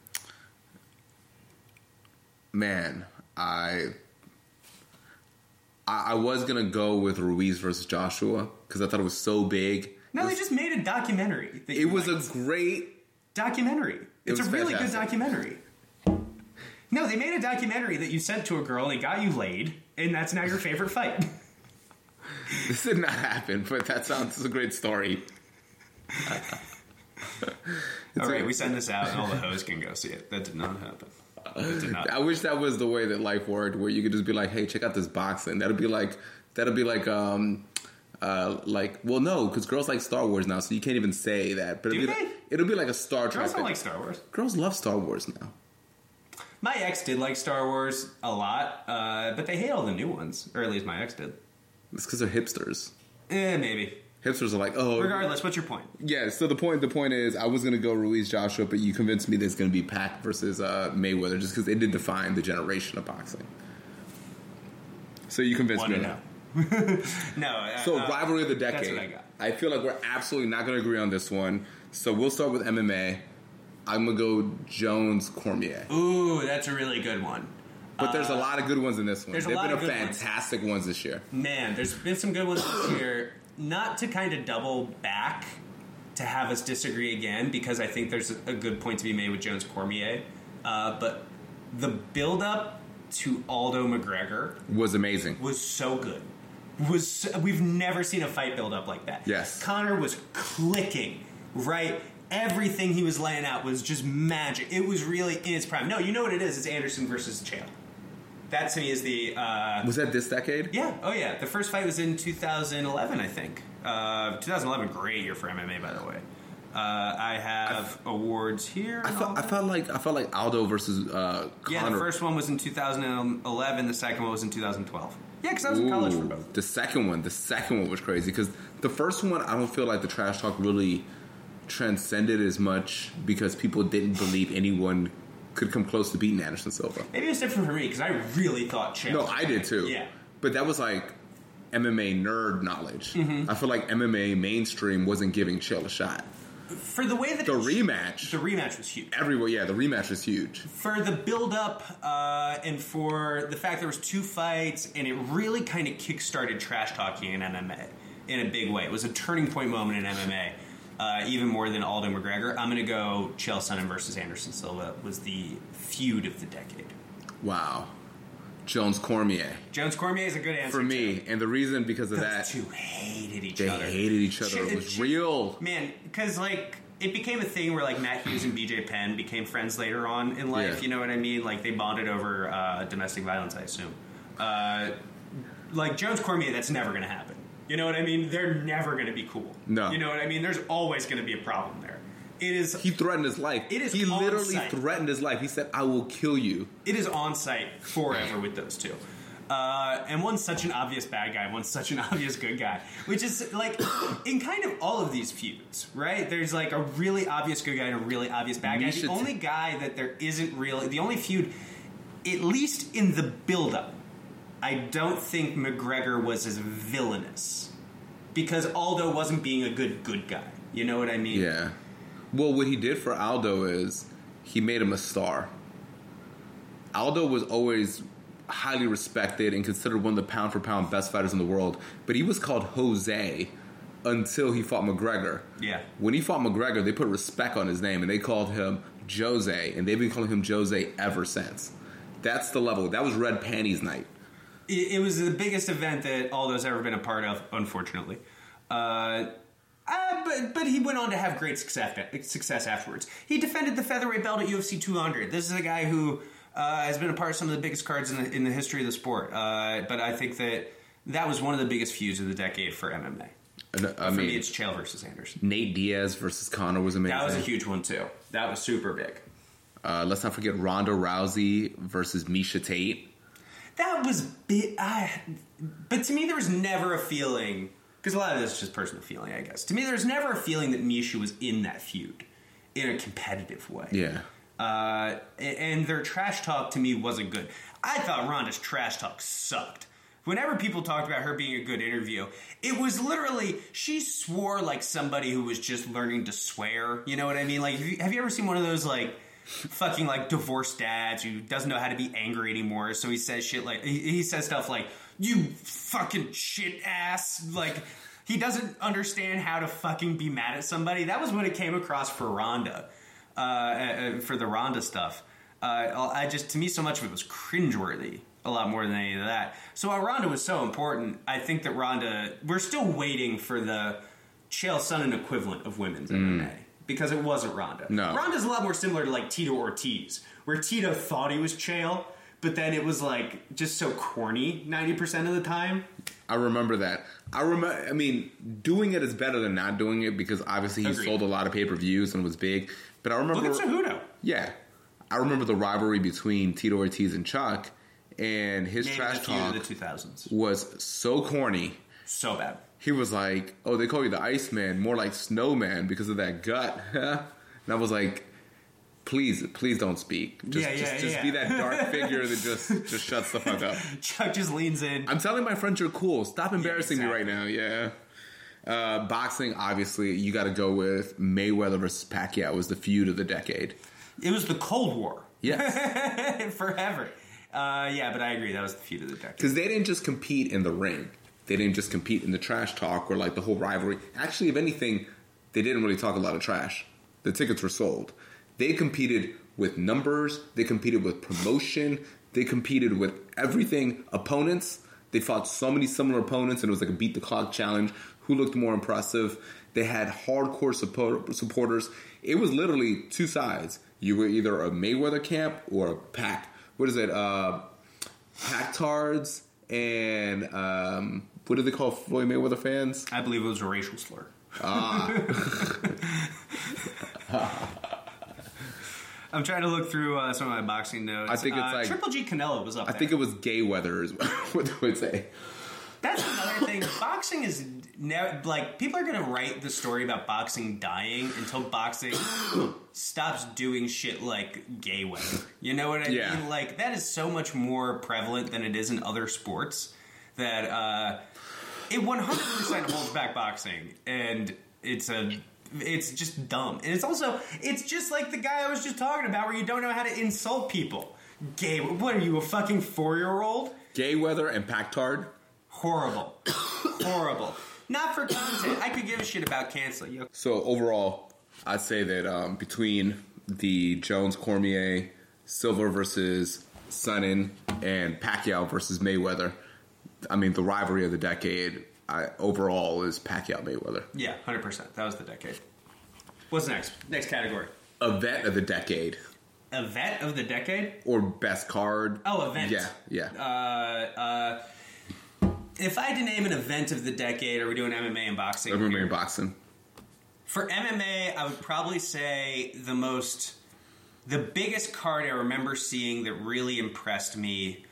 Man, I I, I was gonna go with Ruiz versus Joshua because I thought it was so big No, they just made a documentary. It was liked. a great documentary. It's a really fantastic. good documentary. No, they made a documentary that you sent to a girl and it got you laid, and that's now your favorite fight. This did not happen, but that sounds a great story. All right, we send this out and all the hoes can go see it. That did not happen. That did not. I wish that was the way that life worked, where you could just be like, "Hey, check out this boxing." That'd be like, that'd be like, um, uh, like, well, no, because girls like Star Wars now, so you can't even say that. But Do it'll be they? like, it'll be like a Star Trek. Girls don't like Star Wars. Girls love Star Wars now. My ex did like Star Wars a lot, uh, but they hate all the new ones, or at least my ex did. It's because they're hipsters. Eh, maybe. Hipsters are like, oh. Regardless, what's your point? Yeah, so the point the point is, I was going to go Ruiz Joshua, but you convinced me that it's going to be Pac versus uh, Mayweather, just because it did define the generation of boxing. So you convinced Wanna me. know. no. Uh, so uh, rivalry of the decade. That's what I got. I feel like we're absolutely not going to agree on this one. So we'll start with M M A. I'm going to go Jones Cormier. Ooh, that's a really good one. But uh, there's a lot of good ones in this one. There's There've a lot been of a good fantastic ones. ones this year. Man, there's been some good ones this year. Not to kind of double back to have us disagree again, because I think there's a good point to be made with Jones Cormier. Uh, but the build-up to Aldo McGregor was amazing. Was so good. Was so, we've never seen a fight build up like that. Yes. Conor was clicking, right? Everything he was laying out was just magic. It was really in its prime. No, you know what it is? It's Anderson versus Chael. That to me is the... Uh, was that this decade? Yeah. Oh, yeah. The first fight was in two thousand eleven, I think. Uh, twenty eleven, great year for M M A, by the way. Uh, I have I, awards here. I felt, I felt like I felt like Aldo versus uh, Conor. Yeah, the first one was in two thousand eleven. The second one was in two thousand twelve. Yeah, because I was Ooh, in college for both. The second one, the second one was crazy because the first one, I don't feel like the trash talk really transcended as much because people didn't believe anyone could come close to beating Anderson Silva. Maybe it was different for me because I really thought Chael. No, I did too. Yeah, but that was like M M A nerd knowledge. Mm-hmm. I feel like M M A mainstream wasn't giving Chael a shot. For the way that the it, rematch, the rematch was huge. Everywhere, yeah, the rematch was huge. For the build-up uh, and for the fact there was two fights, and it really kind of kick-started trash talking in M M A in a big way. It was a turning point moment in M M A, uh, even more than Aldo McGregor. I'm going to go Chael Sonnen versus Anderson Silva was the feud of the decade. Wow. Jones Cormier. Jones Cormier is a good answer for me, too. And the reason because of Those that, two hated each they other. They hated each other. Ch- it was ch- real, man. Because like it became a thing where like Matt Hughes and B J Penn became friends later on in life. Yeah. You know what I mean? Like they bonded over uh, domestic violence, I assume. Uh, like Jones Cormier, that's never going to happen. You know what I mean? They're never going to be cool. No. You know what I mean? There's always going to be a problem there. It is. He threatened his life. It is. He literally on-site. threatened his life. He said, "I will kill you." It is on site forever with those two. Uh, and one's such an obvious bad guy, one's such an obvious good guy. Which is, like, in kind of all of these feuds, right? There's, like, a really obvious good guy and a really obvious bad guy. The only guy that there isn't really... The only feud, at least in the build-up, I don't think McGregor was as villainous. Because Aldo wasn't being a good good guy. You know what I mean? Yeah. Well, what he did for Aldo is he made him a star. Aldo was always... highly respected and considered one of the pound for pound best fighters in the world, but he was called Jose until he fought McGregor. Yeah. When he fought McGregor, they put respect on his name and they called him Jose, and they've been calling him Jose ever since. That's the level. That was Red Panties Night. It, it was the biggest event that Aldo's ever been a part of, unfortunately. Uh, uh, but but he went on to have great success success afterwards. He defended the featherweight belt at U F C two hundred. This is a guy who uh, has been a part of some of the biggest cards in the, in the history of the sport. Uh, but I think that that was one of the biggest feuds of the decade for M M A. And, I for mean, me, it's Chael versus Anderson. Nate Diaz versus Conor was amazing. That was a huge one, too. That was super big. Uh, let's not forget Ronda Rousey versus Miesha Tate. That was big. I, but to me, there was never a feeling... Because a lot of this is just personal feeling, I guess. To me, there was never a feeling that Miesha was in that feud in a competitive way. Yeah. Uh, and their trash talk, to me, wasn't good. I thought Ronda's trash talk sucked. Whenever people talked about her being a good interview, it was literally, she swore like somebody who was just learning to swear. You know what I mean? Like, have you, have you ever seen one of those, like, fucking, like, divorced dads who doesn't know how to be angry anymore? So he says shit like, he, he says stuff like, you fucking shit ass. Like, He doesn't understand how to fucking be mad at somebody. That was what it came across for Ronda, uh, uh, for the Ronda stuff. Uh, I just, to me, so much of it was cringeworthy. A lot more than any of that. So while Ronda was so important, I think that Ronda, we're still waiting for the Chael Sonnen equivalent of women's mm. M M A. Because it wasn't Ronda. No. Ronda's a lot more similar to like Tito Ortiz, where Tito thought he was Chael, but then it was like just so corny ninety percent of the time. I remember that. I remember. I mean, doing it is better than not doing it because obviously he Agreed. sold a lot of pay-per-views and was big. But I remember. Look at Cejudo. Yeah. I remember the rivalry between Tito Ortiz and Chuck, and his Maybe trash talk of the two thousands. Was so corny. So bad. He was like, oh, they call you the Iceman, more like Snowman because of that gut. And I was like, please, please don't speak. Just, yeah, yeah, just, yeah, just yeah. be that dark figure that just, just shuts the fuck up. Chuck just leans in. I'm telling my friends you're cool. Stop embarrassing yeah, exactly. me right now. Yeah. Uh, boxing, obviously, you got to go with Mayweather versus Pacquiao was the feud of the decade. It was the Cold War. Yes. Forever. Uh, yeah, but I agree. That was the feud of the decade. Because they didn't just compete in the ring. They didn't just compete in the trash talk or like the whole rivalry. Actually, if anything, they didn't really talk a lot of trash. The tickets were sold. They competed with numbers. They competed with promotion. They competed with everything. Opponents. They fought so many similar opponents, and it was like a beat the clock challenge. Who looked more impressive? They had hardcore support, supporters. It was literally two sides. You were either a Mayweather camp or a Pac. What is it? Uh, Pac-tards and um, what do they call Floyd Mayweather fans? I believe it was a racial slur. Ah. I'm trying to look through uh, some of my boxing notes. I think it's uh, like Triple G Canelo was up I there. think it was gay weather is what they would say. That's another thing. Boxing is now like people are going to write the story about boxing dying until boxing stops doing shit like gay weather. You know what I yeah. mean? Like that is so much more prevalent than it is in other sports that uh, it one hundred percent holds back boxing, and it's a it's just dumb. And it's also it's just like the guy I was just talking about, where you don't know how to insult people. Gay? What are you, a fucking four year old? Gay weather and Pac-tard. Horrible. Horrible. Not for content. I could give a shit about canceling you. So overall, I'd say that um, between the Jones-Cormier, Silva versus Sonnen, and Pacquiao versus Mayweather, I mean, the rivalry of the decade I, overall is Pacquiao-Mayweather. Yeah, one hundred percent. That was the decade. What's next? Next category. Event of the decade. Event of the decade? Or best card. Oh, event. Yeah, yeah. Uh, uh... If I had to name an event of the decade, are we doing M M A and boxing? M M A and boxing. For M M A, I would probably say the most, the biggest card I remember seeing that really impressed me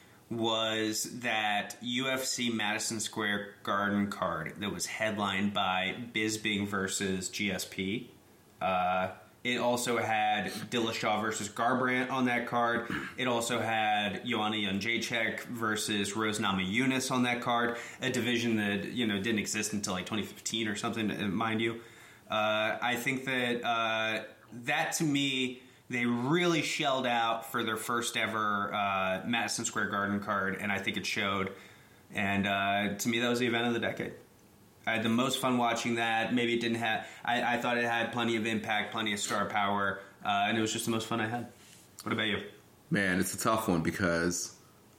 was that U F C Madison Square Garden card that was headlined by Bisping versus G S P. Uh, it also had Dillashaw versus Garbrandt on that card. It also had Joanna Jędrzejczyk versus Rose Namajunas on that card, a division that, you know, didn't exist until like twenty fifteen or something, mind you. Uh, I think that uh, that, to me, they really shelled out for their first ever uh, Madison Square Garden card, and I think it showed. And uh, to me, that was the event of the decade. I had the most fun watching that. Maybe it didn't have... I, I thought it had plenty of impact, plenty of star power, uh, and it was just the most fun I had. What about you? Man, it's a tough one because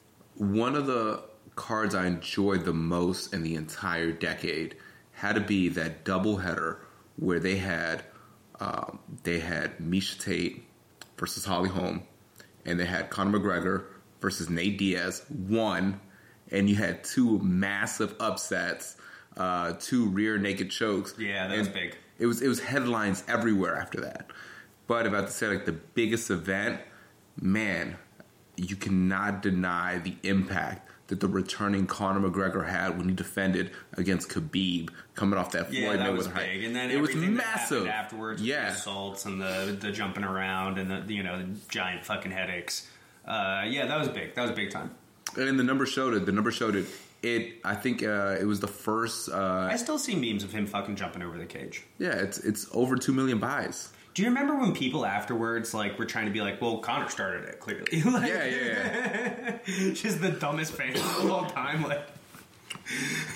one of the cards I enjoyed the most in the entire decade had to be that doubleheader where they had um, they had Miesha Tate versus Holly Holm, and they had Conor McGregor versus Nate Diaz, one, and you had two massive upsets. Uh, two rear naked chokes. Yeah, that and was big. It was it was headlines everywhere after that. But about to say like the biggest event, man, you cannot deny the impact that the returning Conor McGregor had when he defended against Khabib, coming off that yeah, Floyd that Mayweather was hype. big. And then it was everything massive that afterwards, yeah, the assaults and the the jumping around and the you know the giant fucking headaches. Uh, yeah, that was big. That was big time. And the number showed it. The number showed it. It, I think, uh, it was the first. Uh, I still see memes of him fucking jumping over the cage. Yeah, it's it's over two million buys. Do you remember when people afterwards like were trying to be like, "Well, Conor started it, clearly." Like, yeah, yeah, yeah. Just the dumbest fans of all time. Like,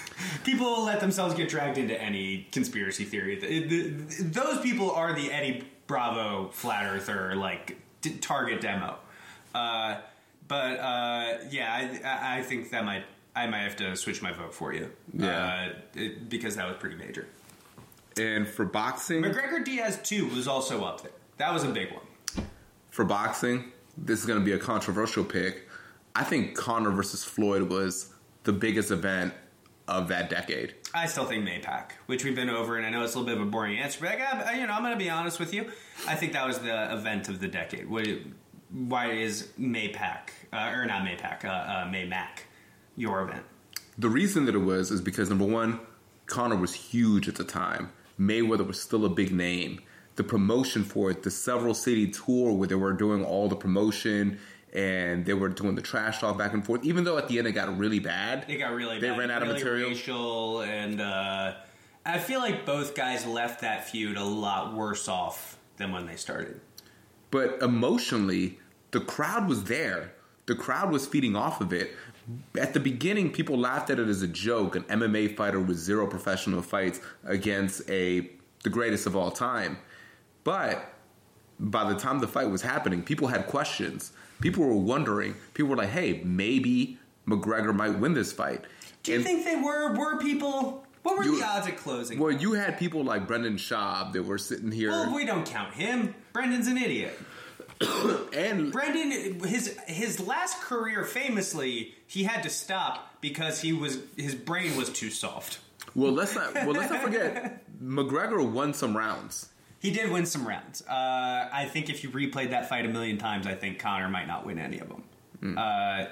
People let themselves get dragged into any conspiracy theory. The, the, those people are the Eddie Bravo flat earther like d- target demo. Uh, but uh, yeah, I, I think that might I might have to switch my vote for you. Yeah, uh, it, because that was pretty major. And for boxing, McGregor Diaz two was also up there. That was a big one. For boxing, this is going to be a controversial pick. I think Conor versus Floyd was the biggest event of that decade. I still think Maypac, which we've been over, and I know it's a little bit of a boring answer, but I got, you know, I'm going to be honest with you. I think that was the event of the decade. What, why is Maypac, uh, or not Maypac, uh, uh, Maymac, your event? The reason that it was is because, number one, Conor was huge at the time. Mayweather was still a big name. The promotion for it, the several city tour where they were doing all the promotion and they were doing the trash talk back and forth, even though at the end it got really bad. It got really they bad. They ran out really of material. Racial, and uh, I feel like both guys left that feud a lot worse off than when they started. But emotionally, the crowd was there. The crowd was feeding off of it. At the beginning, people laughed at it as a joke, an M M A fighter with zero professional fights against a the greatest of all time. But by the time the fight was happening, people had questions. People were wondering. People were like, hey, maybe McGregor might win this fight. Do you and think they were? Were people... What were you, the odds at closing? Well, you had people like Brendan Schaub that were sitting here... Well, we don't count him. Brendan's an idiot. and Brendan, his his last career, famously, he had to stop because he was his brain was too soft. Well, let's not. Well, let's not forget, McGregor won some rounds. He did win some rounds. Uh, I think if you replayed that fight a million times, I think Conor might not win any of them. Mm. Uh,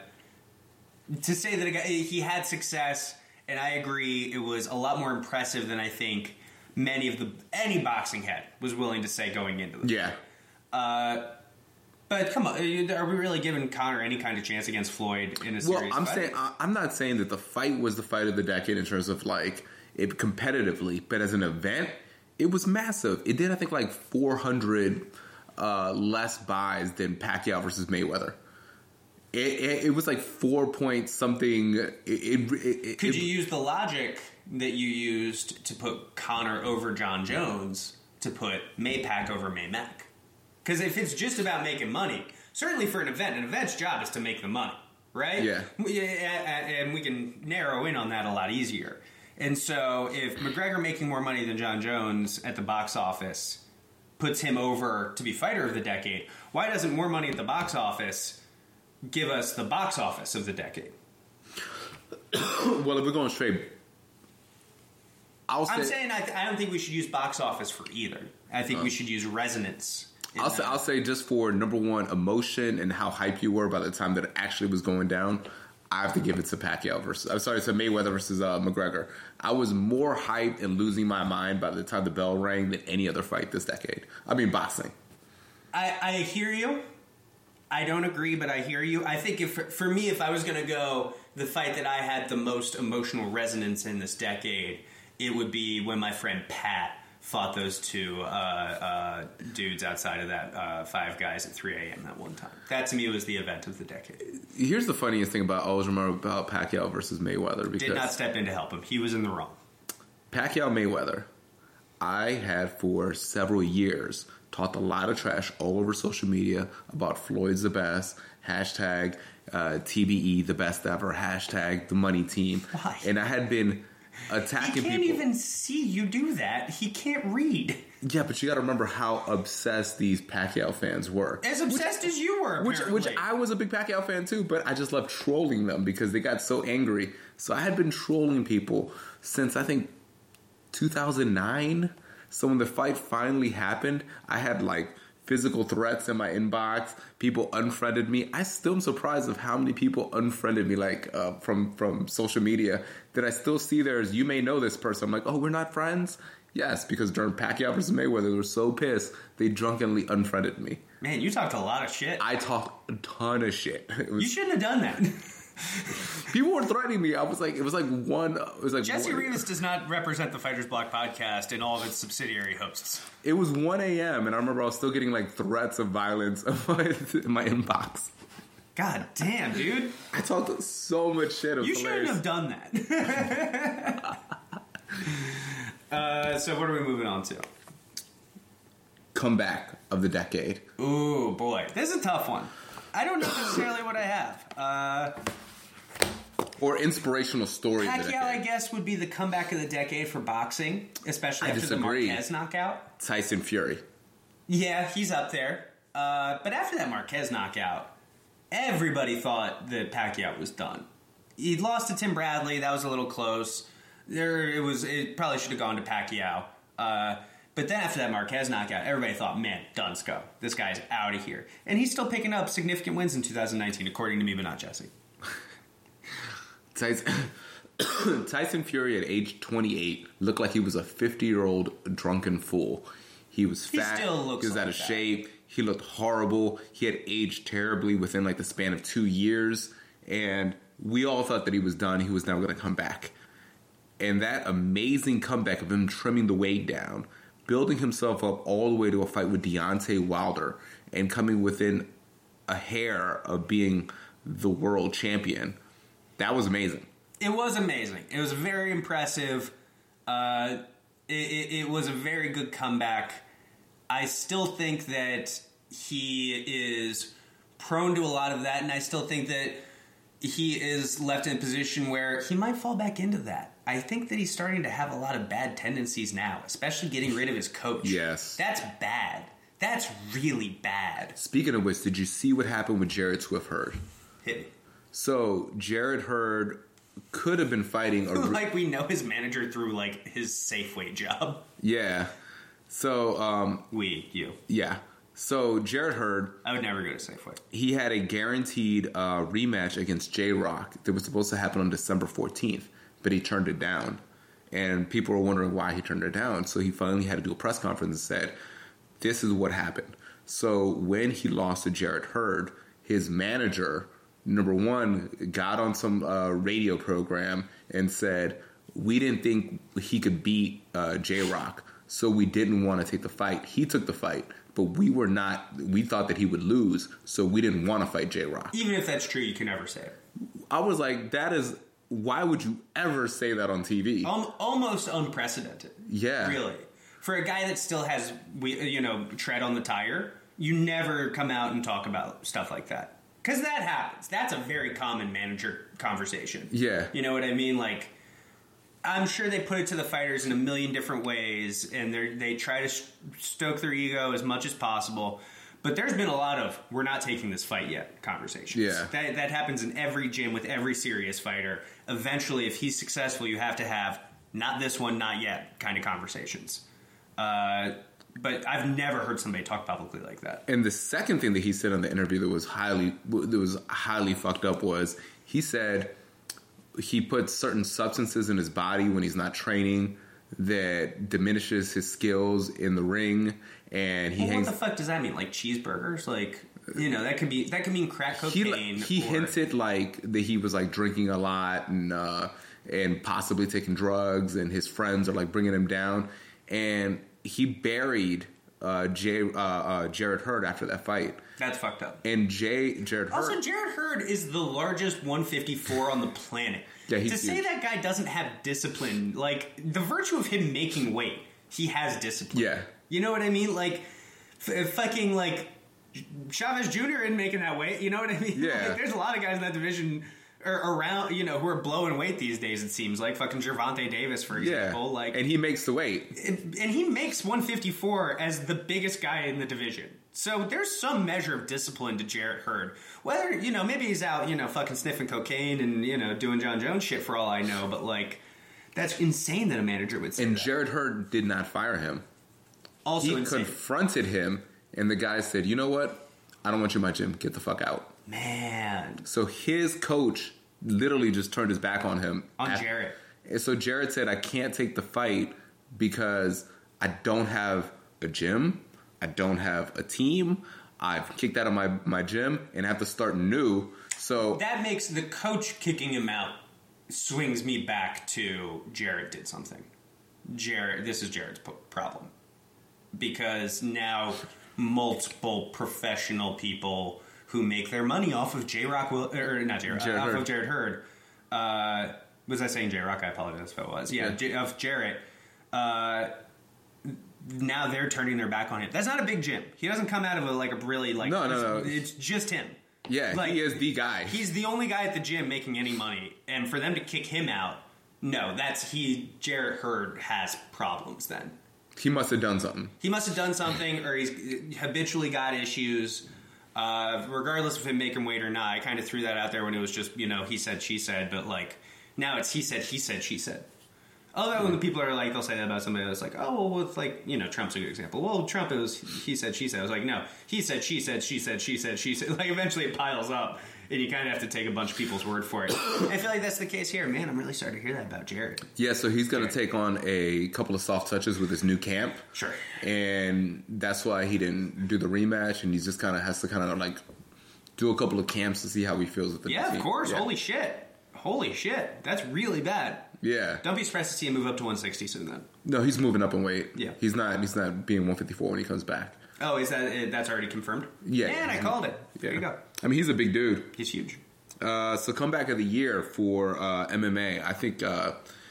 to say that a guy, he had success, and I agree, it was a lot more impressive than I think many of the any boxing head was willing to say going into the yeah. fight. Uh, But come on, are we really giving Conor any kind of chance against Floyd in a series? Well, I'm fight? saying I'm not saying that the fight was the fight of the decade in terms of like it competitively, but as an event, it was massive. It did, I think, like four hundred uh, less buys than Pacquiao versus Mayweather. It, it, it was like four point something. It, it, it, Could it, you use the logic that you used to put Conor over John Jones to put Maypac over Maymac? Because if it's just about making money, certainly for an event, an event's job is to make the money, right? Yeah. And we can narrow in on that a lot easier. And so if McGregor making more money than John Jones at the box office puts him over to be fighter of the decade, why doesn't more money at the box office give us the box office of the decade? Well, if we're going straight, I'll say, I'm saying I, th- I don't think we should use box office for either. I think uh, we should use resonance. I'll say, I'll say just for number one, emotion and how hype you were by the time that it actually was going down, I have to give it to Pacquiao versus, I'm sorry, to Mayweather versus uh, McGregor. I was more hyped and losing my mind by the time the bell rang than any other fight this decade. I mean, boxing. I, I hear you. I don't agree, but I hear you. I think if for me, if I was going to go the fight that I had the most emotional resonance in this decade, it would be when my friend Pat fought those two uh, uh, dudes outside of that uh, Five Guys at three a.m. that one time. That, to me, was the event of the decade. Here's the funniest thing about I always remember about Pacquiao versus Mayweather. Because did not step in to help him. He was in the wrong. Pacquiao Mayweather, I had for several years talked a lot of trash all over social media about Floyd's the best, hashtag uh, T B E the best ever, hashtag the money team. Why? And I had been attacking people. He can't people. even see you do that. He can't read. Yeah, but you got to remember how obsessed these Pacquiao fans were. As obsessed which, as you were, apparently. Which, which I was a big Pacquiao fan too, but I just loved trolling them because they got so angry. So I had been trolling people since, I think, two thousand nine. So when the fight finally happened, I had like physical threats in my inbox. People unfriended me. I still am surprised of how many people unfriended me, like uh, from from social media. That I still see there as, you may know this person. I'm like, oh, we're not friends? Yes, because during Pacquiao versus Mayweather, they were so pissed they drunkenly unfriended me. Man, you talked a lot of shit. I talked a ton of shit. It was, you shouldn't have done that. People were threatening me. I was like, it was like one. It was like Jesse one, Rivas does not represent the Fighters Block podcast and all of its subsidiary hosts. It was one a.m. and I remember I was still getting like threats of violence in my, in my inbox. God damn, dude. I talked so much shit. You shouldn't have done that. uh, so what are we moving on to? Comeback of the decade. Ooh, boy. This is a tough one. I don't know necessarily what I have. Uh, or inspirational story of the Pacquiao, decade. I guess, would be the comeback of the decade for boxing, especially I after disagree. the Marquez knockout. Tyson Fury. Yeah, he's up there. Uh, but after that Marquez knockout, everybody thought that Pacquiao was done. He'd lost to Tim Bradley. That was a little close. There, it was. It probably should have gone to Pacquiao. Uh, but then after that Marquez knockout, everybody thought, man, Dunsko. This guy's out of here. And he's still picking up significant wins in two thousand nineteen, according to me, but not Jesse. Tyson, Tyson Fury at age twenty-eight looked like he was a fifty-year-old drunken fool. He was fat. He still looks He was like out of that. shape. He looked horrible. He had aged terribly within like the span of two years. And we all thought that he was done. He was never going to come back. And that amazing comeback of him trimming the weight down, building himself up all the way to a fight with Deontay Wilder, and coming within a hair of being the world champion. That was amazing. It was amazing. It was very impressive. Uh, it, it, it was a very good comeback. I still think that he is prone to a lot of that, and I still think that he is left in a position where he might fall back into that. I think that he's starting to have a lot of bad tendencies now, especially getting rid of his coach. Yes. That's bad. That's really bad. Speaking of which, did you see what happened with Jared Swift Hurd? Hit me. So, Jared Hurd could have been fighting a... Like we know his manager through, like, his Safeway job. Yeah. So, um... We, you. Yeah. So, Jared Hurd... I would never go to Safeway. He had a guaranteed uh, rematch against J-Rock that was supposed to happen on December fourteenth, but he turned it down. And people were wondering why he turned it down. So, he finally had to do a press conference and said, this is what happened. So, when he lost to Jared Hurd, his manager... Number one, got on some uh, radio program and said, we didn't think he could beat uh, J-Rock, so we didn't want to take the fight. He took the fight, but we were not, we thought that he would lose, so we didn't want to fight J-Rock. Even if that's true, you can never say it. I was like, that is, why would you ever say that on T V? Um, almost unprecedented. Yeah. Really. For a guy that still has, you know, tread on the tire, you never come out and talk about stuff like that. Because that happens. That's a very common manager conversation. Yeah. You know what I mean? Like, I'm sure they put it to the fighters in a million different ways, and they they try to stoke their ego as much as possible. But there's been a lot of, we're not taking this fight yet conversations. Yeah. That, that happens in every gym with every serious fighter. Eventually, if he's successful, you have to have, not this one, not yet, kind of conversations. Uh... But I've never heard somebody talk publicly like that. And the second thing that he said on the interview that was highly that was highly fucked up was he said he puts certain substances in his body when he's not training that diminishes his skills in the ring, and he well, hangs. What the fuck does that mean? Like cheeseburgers? Like, you know, that could be that could mean crack cocaine. He, he or, hinted like that he was like drinking a lot and uh, and possibly taking drugs, and his friends are like bringing him down, and he buried uh, Jay, uh, uh, Jared Hurd after that fight. That's fucked up. And Jay, Jared Hurd... Also, Jared Hurd is the largest one fifty-four on the planet. Yeah, he's to say huge. that guy doesn't have discipline, like, the virtue of him making weight, he has discipline. Yeah. You know what I mean? Like, f- fucking, like, Chavez Junior isn't making that weight. You know what I mean? Yeah. Like, there's a lot of guys in that division... Or around, you know, who are blowing weight these days, it seems like. Fucking Gervonta Davis, for example. Yeah, like, and he makes the weight. and he makes one fifty-four as the biggest guy in the division. So there's some measure of discipline to Jarrett Hurd. Whether, you know, maybe he's out, you know, fucking sniffing cocaine and, you know, doing John Jones shit for all I know. But, like, that's insane that a manager would say And that. Jared Hurd did not fire him. Also He insane. confronted him, and the guy said, you know what? I don't want you in my gym. Get the fuck out. Man. So his coach literally just turned his back on him. On At- Jarrett. And so Jared said, I can't take the fight because I don't have a gym. I don't have a team. I've kicked out of my, my gym and have to start new. So That makes the coach kicking him out swings me back to Jarrett did something. Jarrett, this is Jarrett's p- problem. Because now multiple professional people who make their money off of J-Rock, Will, or not J-Rock, Jarrett uh, off Hurd. of Jarrett Hurd. Uh, was I saying J-Rock? I apologize if it was. Yeah, Yeah. J- of Jarrett. Uh, now they're turning their back on him. That's not a big gym. He doesn't come out of a, like a really like. No, no, no. It's just him. Yeah, Like, he is the guy. He's the only guy at the gym making any money, and for them to kick him out, no, that's he. Jarrett Hurd has problems. Then He must have done something. he must have done something, or he's habitually got issues. Uh, regardless of him making weight or not, I kind of threw that out there when it was just, you know, he said, she said, but like now it's he said, he said, she said. Although when the people are like, they'll say that about somebody that's like, oh, well, it's like, you know, Trump's a good example. Well, Trump, it was he said, she said. I was like, no, he said, she said, she said, she said, she said. Like, eventually it piles up, and you kind of have to take a bunch of people's word for it. I feel like that's the case here. Man, I'm really sorry to hear that about Jared. Yeah, so he's going to Okay. take on a couple of soft touches with his new camp. Sure. And that's why he didn't do the rematch, and he just kind of has to kind of like do a couple of camps to see how he feels with the Yeah, team. of course. Yeah. Holy shit. Holy shit. That's really bad. Yeah. Don't be surprised to see him move up to one sixty soon then. No, he's moving up in weight. Yeah. He's not He's not being one fifty-four when he comes back. Oh, is that uh, that's already confirmed? Yeah. Man, I called it. There Yeah. you go. I mean, he's a big dude. He's huge. Uh, so comeback of the year for uh, M M A. I think, uh,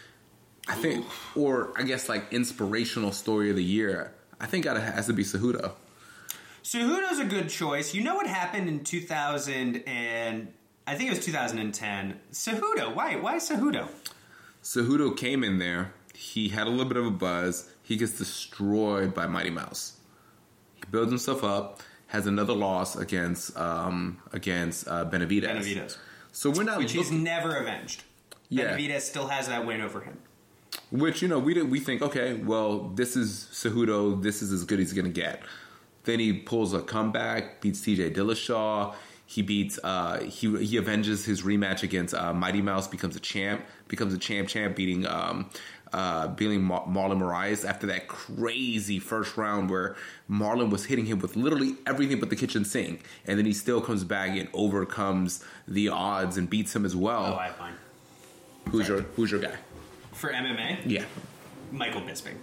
I think, or I guess like inspirational story of the year. I think it has to be Cejudo. Cejudo's a good choice. You know what happened in two thousand and I think it was two thousand ten. Cejudo. Why? Why Cejudo? Cejudo came in there. He had a little bit of a buzz. He gets destroyed by Mighty Mouse. He builds himself up. Has another loss against um, against uh, Benavidez. Benavidez. So we're not Which he's looking, never avenged. Yeah. Benavidez still has that win over him. which you know we did, we think okay, well this is Cejudo. This is as good as he's gonna get. Then he pulls a comeback, beats T J Dillashaw. He beats. Uh, he he avenges his rematch against uh, Mighty Mouse. Becomes a champ. Becomes a champ. Champ beating um, uh, beating Mar- Marlon Moraes after that crazy first round where Marlon was hitting him with literally everything but the kitchen sink, and then he still comes back and overcomes the odds and beats him as well. Oh, I have mine. who's your Who's your guy? For M M A, Yeah. Michael Bisping.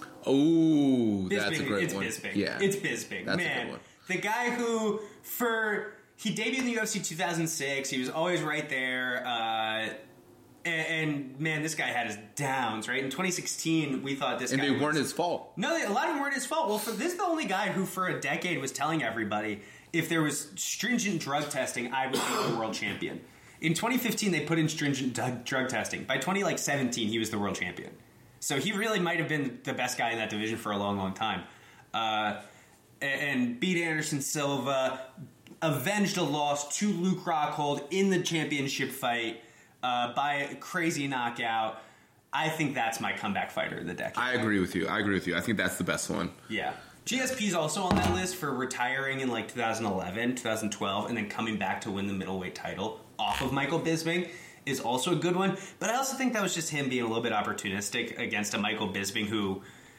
Oh, that's Bisping, a great it's one. Bisping. Yeah, It's Bisping. That's a Man, good one. the guy who, for, he debuted in the U F C two thousand six. He was always right there. Uh, and, and, man, this guy had his downs, right? In twenty sixteen, we thought this and guy they was, weren't his fault. No, they, a lot of them weren't his fault. Well, for this is the only guy who, for a decade, was telling everybody if there was stringent drug testing, I would be the world champion. In twenty fifteen, they put in stringent drug, drug testing. By twenty seventeen, he was the world champion. So he really might have been the best guy in that division for a long, long time. Uh, and beat Anderson Silva, avenged a loss to Luke Rockhold in the championship fight uh, by a crazy knockout. I think that's my comeback fighter of the decade. I agree with you. I agree with you. I think that's the best one. Yeah. G S P's also on that list for retiring in like twenty eleven, twenty twelve, and then coming back to win the middleweight title off of Michael Bisping is also a good one. But I also think that was just him being a little bit opportunistic against a Michael Bisping who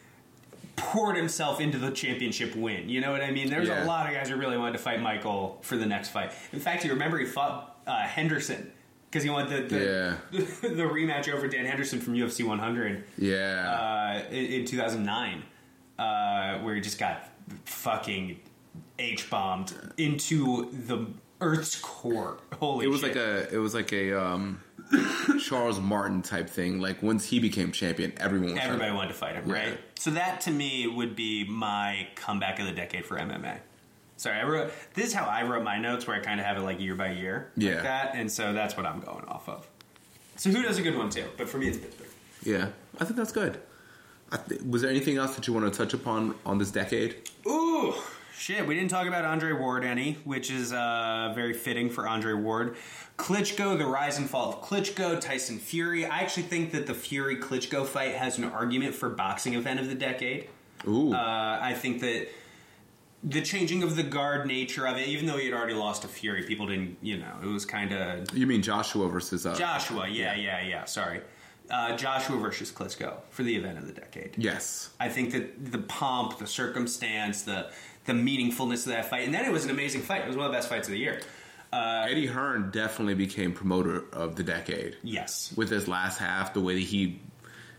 poured himself into the championship win. You know what I mean? There's Yeah. a lot of guys who really wanted to fight Michael for the next fight. In fact, you remember he fought uh, Henderson because he wanted the, the, the, the rematch over Dan Henderson from U F C one hundred Yeah. uh, in, in two thousand nine. Uh, where he just got fucking H-bombed into the Earth's core. Holy It was shit. like a it was like a um, Charles Martin type thing. Like once he became champion, everyone was Everybody trying to- wanted to fight him, Yeah. right? So that, to me, would be my comeback of the decade for M M A. Sorry, I wrote... This is how I wrote my notes, where I kind of have it like year by year. Yeah. Like that, and so that's what I'm going off of. So who does a good one, too? But for me, it's Pittsburgh. Yeah, I think that's good. I th- was there anything else that you want to touch upon on this decade? Ooh, shit. We didn't talk about Andre Ward any, which is uh, very fitting for Andre Ward. Klitschko, the rise and fall of Klitschko, Tyson Fury. I actually think that the Fury-Klitschko fight has an argument for boxing event of the decade. Ooh, Uh, I think that the changing of the guard nature of it, even though he had already lost to Fury, people didn't, you know, it was kind of... you mean Joshua versus uh, Joshua, yeah, yeah, yeah, sorry. Uh, Joshua versus Klitschko for the event of the decade. Yes, I think that the pomp, the circumstance, the the meaningfulness of that fight, and then it was an amazing fight. It was one of the best fights of the year. Uh, Eddie Hearn definitely became promoter of the decade yes. with his last half. The way that he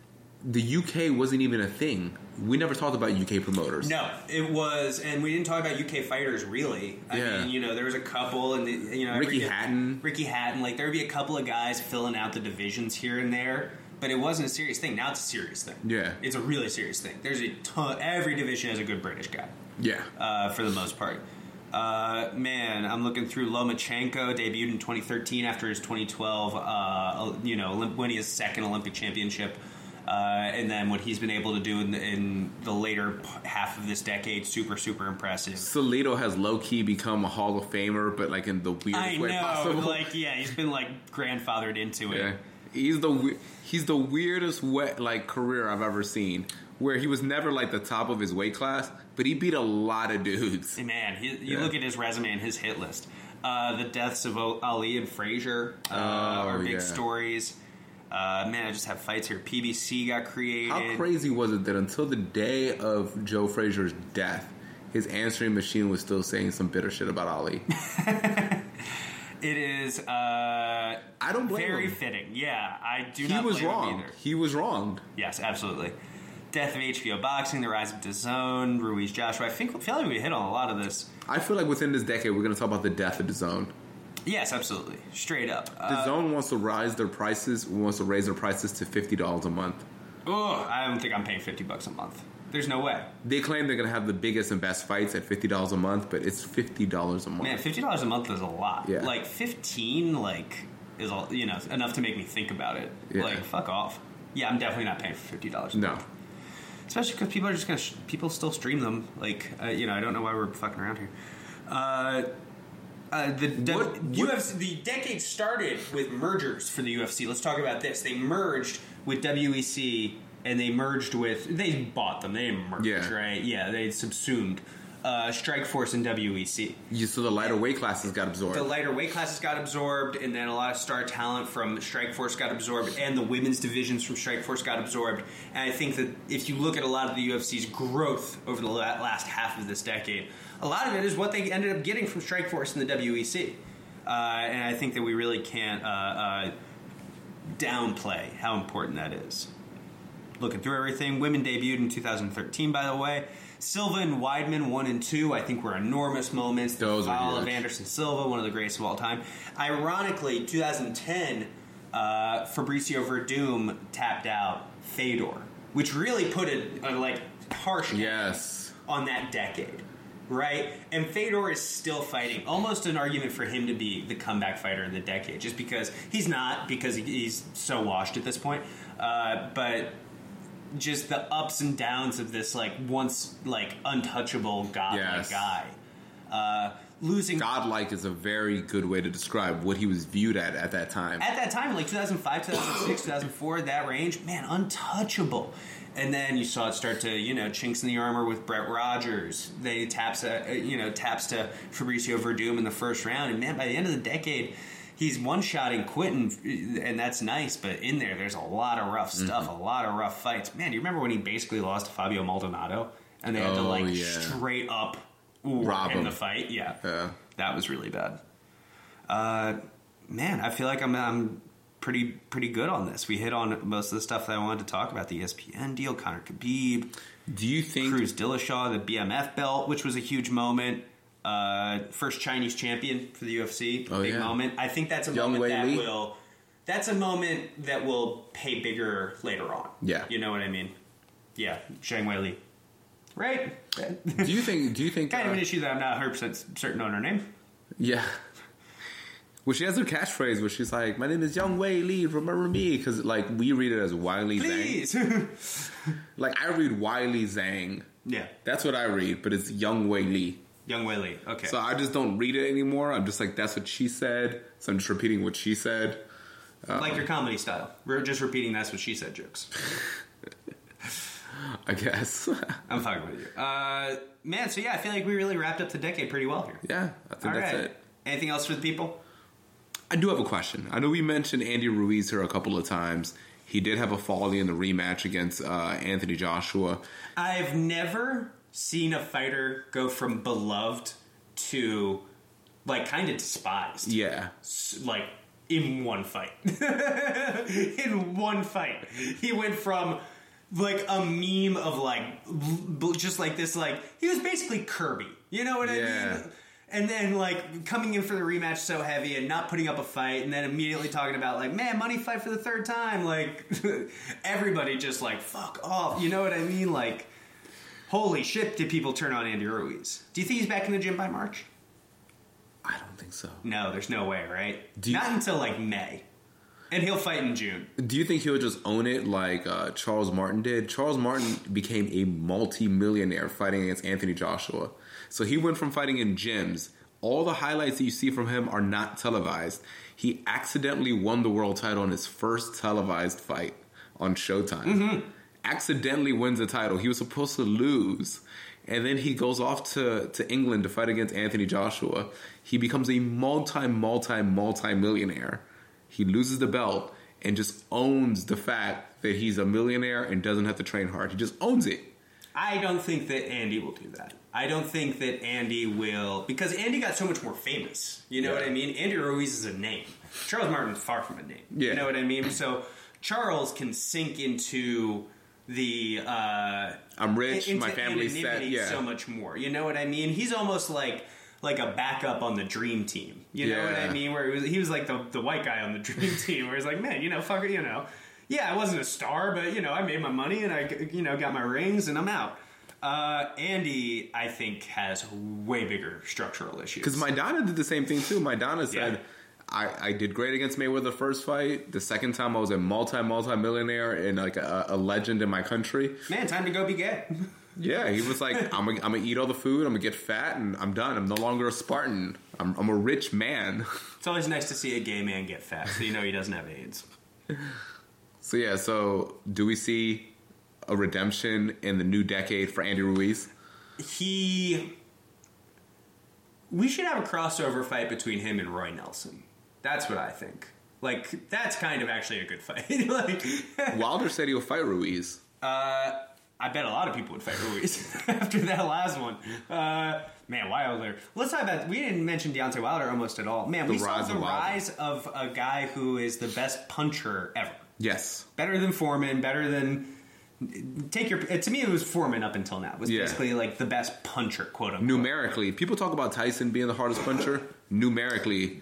the U K wasn't even a thing. We never talked about U K promoters. No, it was, and we didn't talk about U K fighters really. I yeah. mean, you know, there was a couple, and the, you know, Ricky every, Hatton, Ricky Hatton, like there would be a couple of guys filling out the divisions here and there, but it wasn't a serious thing. Now it's a serious thing. Yeah, it's a really serious thing. There's a ton. Every division has a good British guy. Yeah, uh, for the most part. Uh, man, I'm looking through Lomachenko, debuted in twenty thirteen after his twenty twelve, uh, you know, winning his second Olympic championship. Uh, and then what he's been able to do in the, in the later half of this decade, super, super impressive. Salido has low-key become a Hall of Famer, but like in the weirdest I way know, possible. like, yeah, he's been like grandfathered into it. Yeah. He's the he's the weirdest wet, like career I've ever seen, where he was never like the top of his weight class, but he beat a lot of dudes. Man, he, you yeah. look at his resume and his hit list. Uh, the deaths of Ali and Frazier uh, oh, are big yeah. stories. Uh, man, I just have fights here. P B C got created. How crazy was it that until the day of Joe Frazier's death, his answering machine was still saying some bitter shit about Ali? It is. Uh, I don't blame very him. fitting. Yeah, I do he not. Was blame wrong. him either. He was wrong. Yes, absolutely. Death of H B O Boxing, the rise of DAZN, Ruiz Joshua. I think I feel like we hit on a lot of this. I feel like within this decade, we're going to talk about the death of DAZN. Yes, absolutely. Straight up. Uh, DAZN wants to rise their prices, wants to raise their prices to fifty dollars a month. Oh, I don't think I'm paying fifty bucks a month. There's no way. They claim they're going to have the biggest and best fights at fifty dollars a month, but it's fifty dollars a month. Man, fifty dollars a month is a lot. Yeah. Like, fifteen, like, is, you know, enough to make me think about it. Yeah. Like, fuck off. Yeah, I'm definitely not paying for fifty dollars a no. month. Especially because people are just going to, sh- people still stream them. Like, uh, you know, I don't know why we're fucking around here. Uh... Uh, the the, What- what- U F C, the decade started with mergers for the U F C. Let's talk about this. They merged with W E C, and they merged with... They bought them. They didn't merge, Yeah. right? Yeah, they subsumed uh, Strikeforce and W E C. You, so the lighter weight classes got absorbed. The lighter weight classes got absorbed, and then a lot of star talent from Strikeforce got absorbed, and the women's divisions from Strikeforce got absorbed. And I think that if you look at a lot of the U F C's growth over the last half of this decade, a lot of it is what they ended up getting from Strikeforce and the W E C. Uh, and I think that we really can't uh, uh, downplay how important that is. Looking through everything, women debuted in two thousand thirteen, by the way. Silva and Weidman, one and two, I think were enormous moments. The Those are fall of huge. Anderson Silva, one of the greatest of all time. Ironically, twenty ten, uh, Fabricio Verdum tapped out Fedor, which really put a, a like harsh end Yes. on that decade, right? And Fedor is still fighting. Almost an argument for him to be the comeback fighter of the decade, just because he's not, because he- he's so washed at this point. Uh, but just the ups and downs of this, like, once, like, untouchable godlike Yes. guy. Uh, losing... Godlike is a very good way to describe what he was viewed at at that time. At that time, like two thousand five, two thousand six, two thousand four, that range, man, untouchable. And then you saw it start to, you know, chinks in the armor with Brett Rogers. They taps, a, you know, taps to Fabricio Verdum in the first round. And man, by the end of the decade, he's one-shotting Quinton, and that's nice. But in there, there's a lot of rough stuff, Mm-hmm. a lot of rough fights. Man, do you remember when he basically lost to Fabio Maldonado? And they had to, Oh, like, yeah. straight up ooh, Rob in him. the fight? Yeah. Yeah. That was really bad. Uh, man, I feel like I'm, I'm pretty pretty good on this. We hit on most of the stuff that I wanted to talk about. The E S P N deal, Conor Khabib, Do you think... Cruz Dillashaw, the B M F belt, which was a huge moment. Uh, first Chinese champion for the U F C, Oh, big yeah. moment. I think that's a Young moment Wei that Li? will... That's a moment that will pay bigger later on. Yeah. You know what I mean? Yeah, Zhang Wei Li. Right? Do you think... Do you think... kind of uh, an issue that I'm not one hundred percent certain on her name. Yeah. Well, she has her catchphrase where she's like, "My name is Young Wei Li, remember me?" Because, like, we read it as Wiley Please! Zhang. Like, I read Wiley Zhang. Yeah. That's what I read, but it's Young Wei Li. Young Wei Li. Okay. So I just don't read it anymore. I'm just like, that's what she said. So I'm just repeating what she said. Like your comedy style. We're just repeating that's what she said jokes. I guess. I'm fucking with you. Uh, man, so yeah, I feel like we really wrapped up the decade pretty well here. Yeah, I think All that's right. it. Anything else for the people? I do have a question. I know we mentioned Andy Ruiz here a couple of times. He did have a folly in the rematch against uh, Anthony Joshua. I've never seen a fighter go from beloved to, like, kind of despised. Yeah. S- Like, in one fight. In one fight. He went from like a meme of like just like this, like he was basically Kirby. You know what yeah. I mean? And then, like, coming in for the rematch so heavy and not putting up a fight, and then immediately talking about, like, man, money fight for the third time. Like, everybody just, like, fuck off. You know what I mean? Like, holy shit, did people turn on Andy Ruiz? Do you think he's back in the gym by March? I don't think so. No, there's no way, right? Do you, not until, like, May. And he'll fight in June. Do you think he'll just own it like uh, Charles Martin did? Charles Martin became a multi-millionaire fighting against Anthony Joshua. So he went from fighting in gyms. All the highlights that you see from him are not televised. He accidentally won the world title in his first televised fight on Showtime. Mm-hmm. Accidentally wins the title. He was supposed to lose. And then he goes off to, to England to fight against Anthony Joshua. He becomes a multi, multi, multi-millionaire. He loses the belt and just owns the fact that he's a millionaire and doesn't have to train hard. He just owns it. I don't think that Andy will do that. I don't think that Andy will... Because Andy got so much more famous. You know yeah. what I mean? Andy Ruiz is a name. Charles Martin's far from a name. Yeah. You know what I mean? So Charles can sink into the... Uh, I'm rich, my family's set. Yeah. So much more. You know what I mean? He's almost like... like a backup on the dream team. You know yeah. what I mean? Where he was, he was like the, the white guy on the dream team where he's like, man, you know, fuck it, you know. Yeah, I wasn't a star, but, you know, I made my money and I, you know, got my rings and I'm out. Uh, Andy, I think, has way bigger structural issues. Because Maidana did the same thing, too. Maidana said, yeah. I, I did great against Mayweather the first fight. The second time I was a multi, multi-millionaire and like a, a legend in my country. Man, time to go be gay. Yeah, he was like, I'm going I'm to eat all the food, I'm going to get fat, and I'm done. I'm no longer a Spartan. I'm, I'm a rich man. It's always nice to see a gay man get fat, so you know he doesn't have AIDS. So, yeah, so do we see a redemption in the new decade for Andy Ruiz? He... We should have a crossover fight between him and Roy Nelson. That's what I think. Like, that's kind of actually a good fight. like, Wilder said he'll fight Ruiz. Uh... I bet a lot of people would fight Ruiz after that last one. Uh, man, Wilder. Let's talk about... We didn't mention Deontay Wilder almost at all. Man, the we saw the of rise of a guy who is the best puncher ever. Yes. Better than Foreman, better than... Take your... To me, it was Foreman up until now. It was yeah. basically like the best puncher, quote unquote. Numerically. People talk about Tyson being the hardest puncher. Numerically.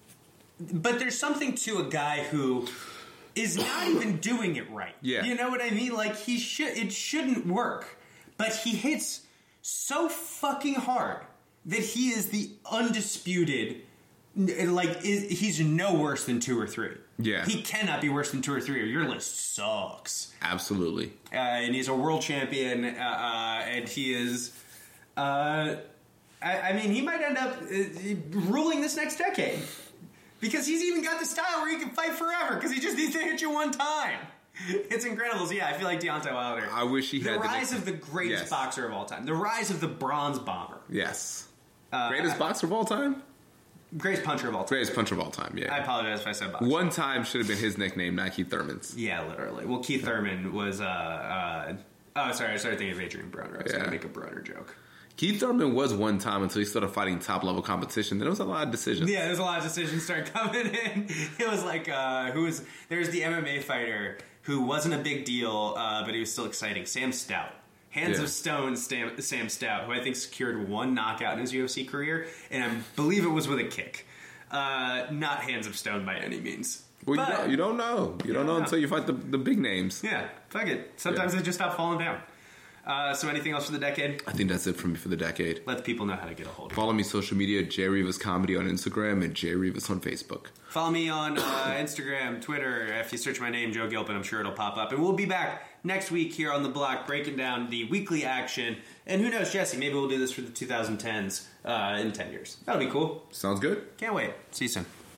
But there's something to a guy who... is not even doing it right. Yeah. You know what I mean? Like, he should, it shouldn't work. But he hits so fucking hard that he is the undisputed, like, is, he's no worse than two or three. Yeah. He cannot be worse than two or three, or your list sucks. Absolutely. Uh, and he's a world champion, uh, uh, and he is, uh, I, I mean, he might end up uh, ruling this next decade. Because he's even got the style where he can fight forever. Because he just needs to hit you one time. It's incredible. So yeah, I feel like Deontay Wilder. I wish he the had the rise next... of the greatest yes. boxer of all time. The rise of the bronze bomber. Yes. Uh, greatest boxer of all time? Greatest puncher of all time. Greatest puncher of all time, yeah. I apologize if I said boxer. One time should have been his nickname, not Keith Thurman's. Yeah, literally. Well, Keith Thurman was... Uh, uh, oh, sorry. I started thinking of Adrian Broner. I was yeah. going to make a Broner joke. Keith Thurman was one time until he started fighting top-level competition. Then it was a lot of decisions. Yeah, there's a lot of decisions started coming in. It was like, uh, who was... There's the M M A fighter who wasn't a big deal, uh, but he was still exciting. Sam Stout. Hands yeah. of Stone Sam, Sam Stout, who I think secured one knockout in his U F C career, and I believe it was with a kick. Uh, not Hands of Stone by any means. Well, but, you, don't, you don't know. You, you don't, don't know, know until you fight the, the big names. Yeah, fuck it. Sometimes yeah. they just stop falling down. Uh, so anything else for the decade? I think that's it for me for the decade. Let people know how to get a hold of Follow me social media, Jay Rivas Comedy on Instagram and Jay Rivas on Facebook. Follow me on uh, Instagram, Twitter. If you search my name, Joe Gilpin, I'm sure it'll pop up. And we'll be back next week here on The Block breaking down the weekly action. And who knows, Jesse, maybe we'll do this for the twenty tens uh, in ten years. That'll be cool. Sounds good. Can't wait. See you soon.